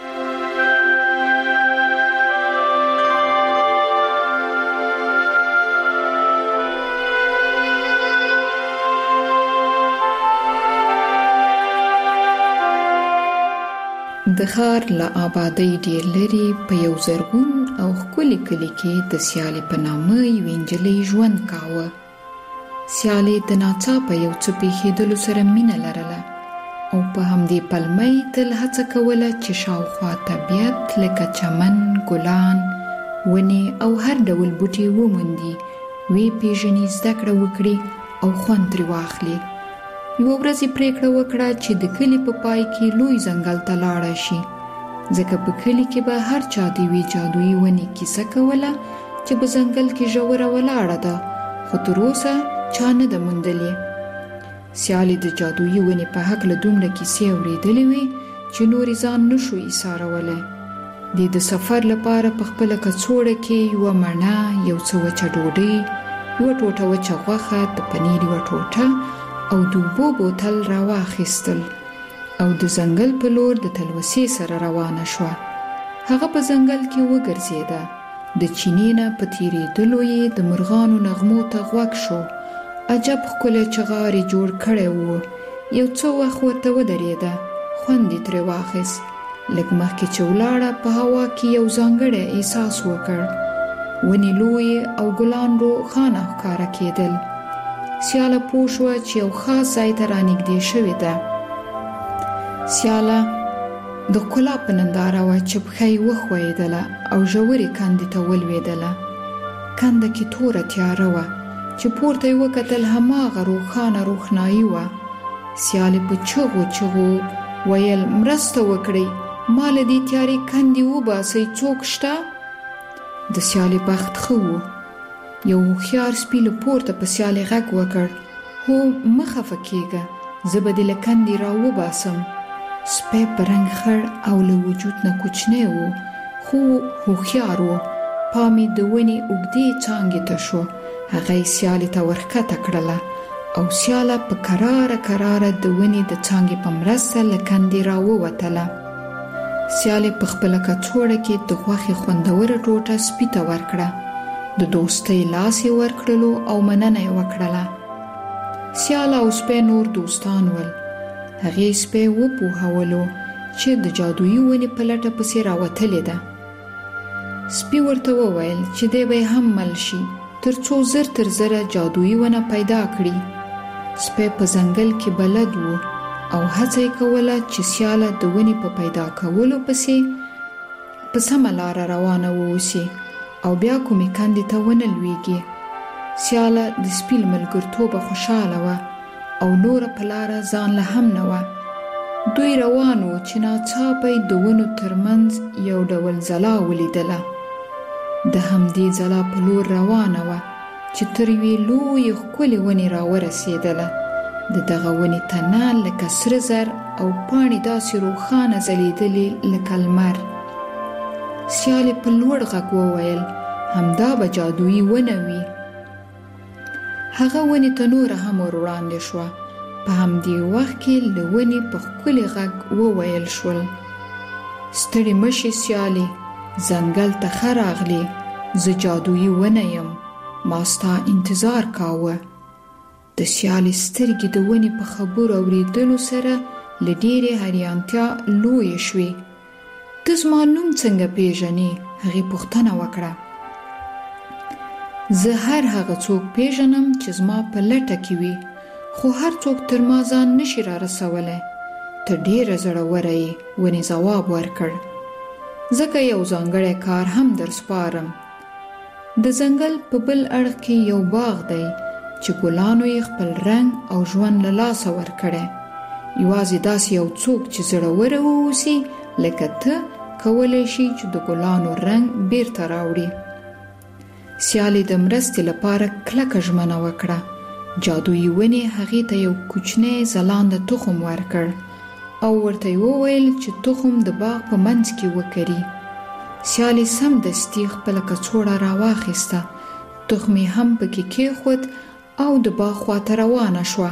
د ښار له آبادۍ ډېر لرې په یو زرغون او ښکلي کلي کې د سیالې په نامه یوې نجلۍ ژوند کاوه. سیالې د ناڅاپه یو څه پیښېدلو سره مینه لرله او په همدې پلمه یې تل هڅه کوله چې شاوخوا طبیعت لکه چمن، ګلان، ونې او هر ډول بوټي وموندي، ویې پیژني، زده کړه وکړي او خوند ترې واخلي. یوه ورځ یې پرېکړه وکړه چې د کلي په پای کې لوی ځنګل ته لاړه شي، ځکه په کلي کې به هر چا د یوې جادویي ونې کیسه کوله چې په ځنګل کې ژوره ولاړه ده، خو تر اوسه چا نه ده موندلې. سیالې د جادویي ونې په هکله دومره کیسې اورېدلې وې چې نورې ځان نشو ایسارولی. د سفر لپاره په خپله کڅوړه کې یوه مڼه، یو څه وچه ډوډۍ، یوه ټوټه وچه غوښه، د پنیر یوه ټوټه او د اوبو بوتل راواخیستل او د ځنګل په لور د تلوسې سره روانه شوه. هغه په ځنګل کې وګرځېده، د چینې نه په تیریدلو یې د مرغانو نغمو ته غوږ شو. عجب ښکلی چغار یې جوړ کړی و. یو څه وخت ورته ودرېده، خوند یې ترې واخیست. لږ مخکې چې ولاړه په هوا کې یو ځانګړی احساس وکړ. ونې لویې او ګلان روښانه ښکاره کېدل. سیاله پوه شوه چې یو خاص ځای ته رانږدې شوې ده. سیاله د ښکلا په ننداره وه چې پښه یې وښویېدله او ژورې کندې ته ولوېدله. کنده کې توره تیاره وه چې پورته یې وکتل، هماغه روښانه روښنایي وه. سیالې په چغو چغو ویل، مرسته وکړئ، ما له دې تیارې کندې وباسئ، څوک شته؟ د سیالې بخت ښه و. یو هوښیار سپي له پورته په سیالې غږ وکړ، هو مه خفه کېږه، زه به دې له کندې راوباسم. سپی په رنګ خړ او له وجود نه کوچنی و، خو هوښیار و. پام یې د ونې اوږدې څانګې ته شو. هغه یې سیالې ته ورښکته کړله او سیاله په کراره د ونې د څانګې په مرسته له کندې راووتله. سیالې په خپله کڅوړه کې د غوښې خوندوره ټوټه سپي ته ورکړه. د دوستۍ لاس یې ورکړلو او مننه یې وکړله. سیاله او سپی نور دوستان ول. هغې سپی وپوهولو چې د جادویي ونې په لټه پسې راوتلې ده. سپي ورته وویل چې دی به هم مل شي تر څو زر تر زره جادویي ونه پیدا کړي. سپی په ځنګل کې بلد و او هڅه یې کوله چې سیاله د ونې په پیدا کولو پسې په سمه لاره روانه واوسي او بیا کومې کندې ته ونه لویږي. سیاله د سپي له ملګرتوبه خوشحاله وه او نوره په لاره ځان له هم نه وه. دوی روان وو چې ناڅاپه یې د ونو ترمنځ یو ډول ځلا ولیدله. د همدې ځلا په لور روانه وه چې تر یوې لویې ښکلې ونې راورسېدله. د دغه ونې تنه لکه سره زر او پاڼې داسې روښانه ځلېدلې لکه لمر. سیالې په لوړ غږ وویل همدا به جادویي ونه وي. هغه ونې ته نوره هم ور وړاندې شوه. په همدې وخت کې له ونې په ښکلي غږ وویل شول: ستړې مشې سیالې، ځنګل ته ښه راغلې. زه جادویي ونه یم، ما ستا انتظار کاوه. د سیالې سترګې د ونې په خبرو اورېدلو سره له ډېرې حیرانتیا لویې شوې. ته زما نوم څنګه پیژنې؟ هغې پوښتنه وکړه. زه هر هغه څوک پیژنم چې زما په لټه کې وي، خو هر څوک تر ما ځان نشي را رسولی. ته ډېره زړوره یې، ونې ځواب ورکړ. ځکه یو ځانګړی کار هم در سپارم. د ځنګل په بل اړخ کې یو باغ دی چې ګلانو یې خپل رنګ او ژوند له لاسه ورکړی. یوازې داسې یو څوک چې زړوره واوسي لکه ته کولی شي چې د ګلانو رنګ بیرته راوړي. سیالې د مرستې لپاره کلکه ژمنه وکړه. جادویي ونې هغې ته یو کوچنی ځلانده تخم ورکړ او ورته یې وویل چې تخم د باغ په منځ کې وکري. سیالې سمدستي خپله کڅوړه راواخیسته، تخم یې هم پکې کېښود او د باغ خواته روانه شوه.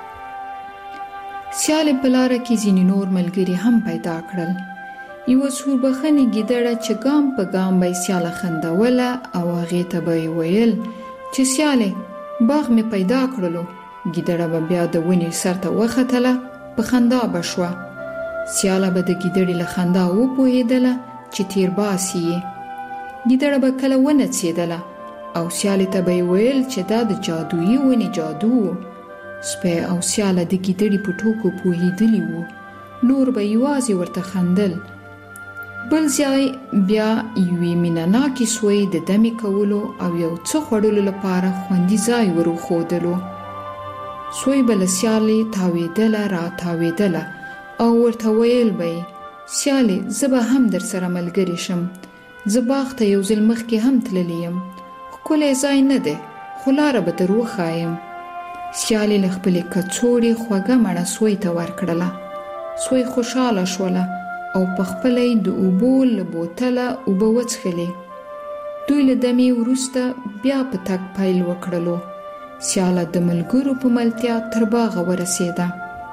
سیالې په لاره کې ځینې نور ملګري هم پیدا کړل. یوه سوربخنې ګیدړه چې ګام په ګام به یې سیاله خندوله او هغې ته به یې ویل چې سیالې، باغ مې پیدا کړلو. ګیدړه به بیا د ونې سر ته وختله، په خندا به شوه. سیاله به د ګیدړې له خندا وپوهېدله چې تیر باسي یې. ګیدړه به کله ونڅېدله او سیالې ته به یې ویل چې دا د جادویي ونې جادو و. سپی او سیاله د ګیدړې په ټوکو پوهېدلي وو. نور به یوازې ورته خندل. بل ځای بیا یوې مینهناکې سوی د دمې کولو او یو څه خوړلو لپاره خوندي ځای ور وښودلو. سوی به له سیالې تاوېدله را تاوېدله او ورته ویل به یې: سیالې، زه به هم در سره ملګرې شم. زه باغ ته یو ځل مخکې هم تللی یم. ښکلی ځای نه دی، خو لاره به در وښایم. سیالې له خپلې کڅوړې خوږه مڼه سوی ته ورکړله. سوی خوشحاله شوله او په خپله یې د اوبو له بوتله اوبه وڅښلې. دوی له دمې وروسته بیا په تګ پیل وکړلو. سیاله د ملګرو په ملتیا تر باغه ورسېده.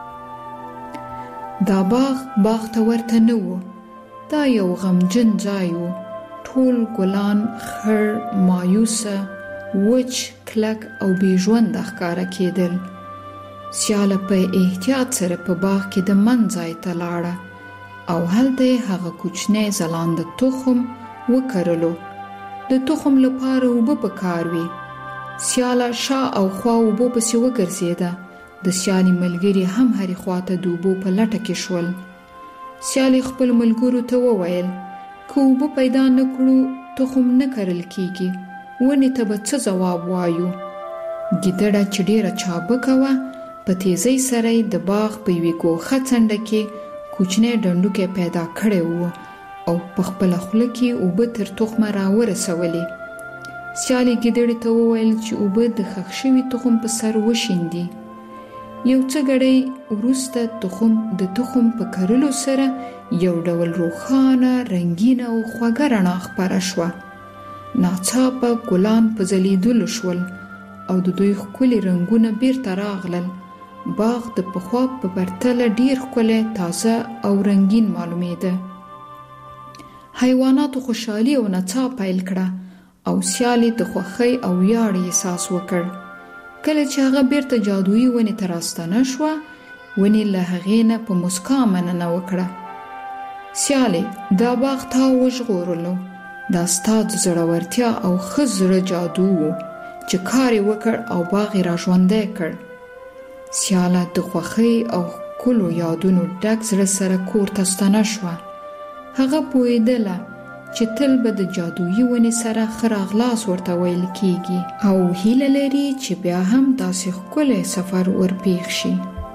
دا باغ ته ورته نه و. دا یو غمجن ځای و. ټول ګلان خړ، مایوسه، وچ، کلک او بې ژونده ښکاره کېدل. سیاله په احتیاط سره په باغ کې د من ځای ته لاړه او هلته یې هغه کوچنی ځلانده تخم وکرلو. د تخم لپاره اوبه پکار وي. سیاله شا او خوا اوبو پسې وګرځېده. د سیالې ملګري هم هرې خواته د اوبو په لټه کې شول. سیالې خپل ملګرو ته وویل: که اوبه پیدا نه کړو تخم نه کرل کیږي. ونې ته به څه ځواب وایو؟ ګیدړه چې ډېره چابکه وه، په تیزۍ سره یې د باغ په یوې ګوښه څنډه کې کوچنی ډنډوکی پیدا کړی و او په خپله خوله کې اوبه تر تخمه راورسولې. سیالې ګیدړې ته وویل چې اوبه د ښخ شوي تخم په سر وشیندي. یو څه غړي وروسته د تخم په کرلو سره یو ډول روښانه رنگین او خوږه رڼا خپره شوه. ناڅاپه ګلان په ځلیدلو شول او د دوی ښکلي رنګونه بیرته راغلل. باغ د پخوا په پرتله ډیر ښکلی، تازه او رنگین معلومېده. حیواناتو خوشحالي او نڅا پیل کړه او سیالي د خوښۍ او ویاړ احساس وکړ. کله چې هغه بیرته جادویي ونې ته راستنه شوه، ونې له هغې نه په مسکا مننه وکړه. سیالي، دا باغ تا وژغورلو. دا ستا د زړورتیا او ښه زړه جادو و چې کار یې وکړ او باغ یې را ژوندی کړ. سیاله د خوښۍ او ښکلو یادونو ډک زړه سره کور ته ستنه شوه. هغه پوهېدله چې تل به د جادویي ونې سره ښه راغلاس ورته ویل کیږي او هیله لري چې بیا هم داسې ښکلی سفر ورپېښ شي.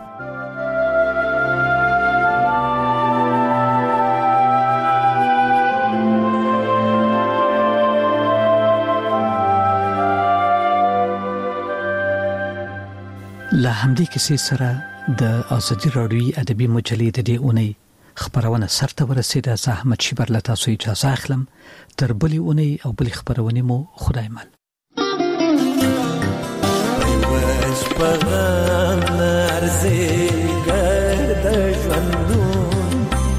له همدې کیسې سره د ازادي راډیوي ادبي مجلې د دې اونۍ خبرونه سرته ورسېده. زه احمد شیبر له تاسو اجازه اخلم. تر بلې اونۍ او بلې خبرونې مو خدای مل. وش پغم نرزي ګرد ژوندون،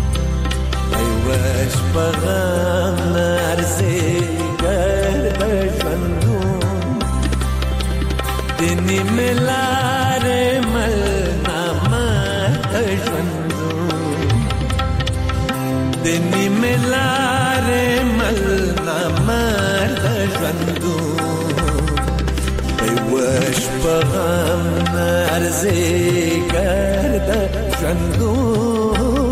وش پغم نرزي ګرد ژوندون، دني ملار مل نامه ژوندون، دني ملار مل نامه ژوندون، وش پغم نرزي ګرد ژوندون.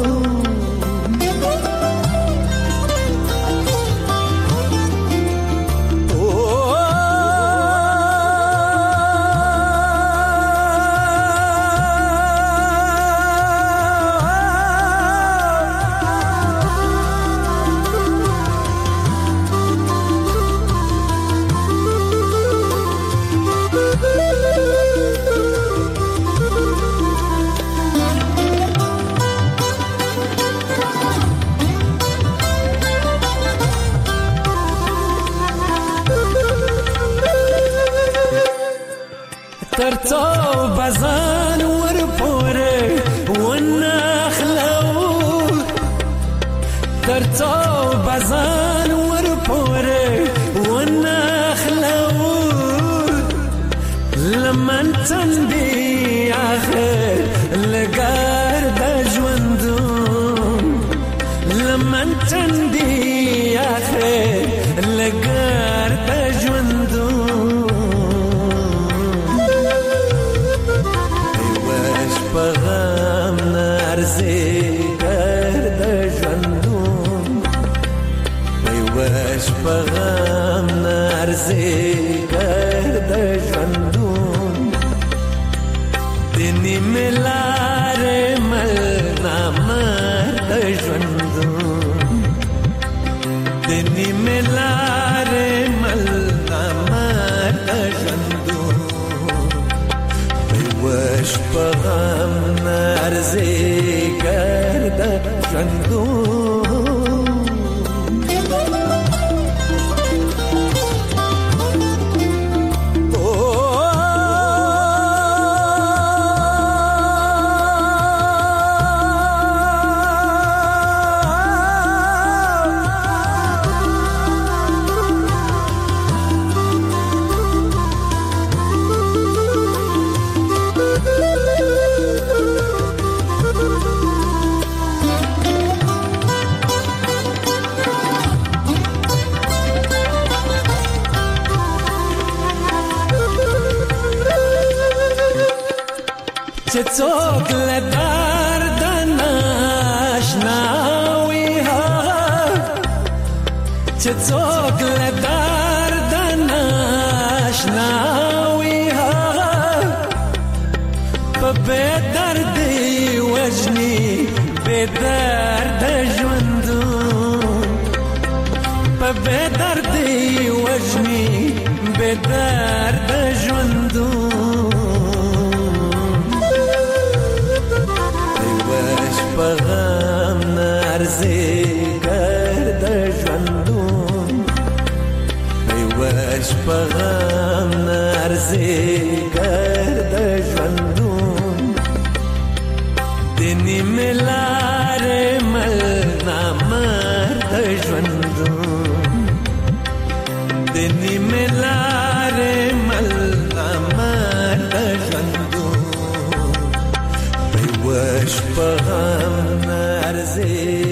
ترڅو بزان ور پورې ونخلو، ترڅو بزان ور پورې ونخلو، لمن تندي اخر لګار د ژوندون، لمن تندي اخر لګار د ژوندون. پغم نرزي ګرد ژوندون، وش پغم نرزي ګرد ژوندون، دني ملار مل نامه ژوندون، دني ملار مل نامه ژوندون، وش پغم نرزي ګرد ژوندون. چې څوک له درد ناشنا وي، چې څوک له درد ناشنا وي، په بې دردي وژني بې درده ژوندون، په بې دردي وژني بې درده ژوندون. وش پغم نرزی گرد ژوندون دنی ملار مل نامرد ژوندون دنی ملار مل نامرد ژوندون وش پغم نرزی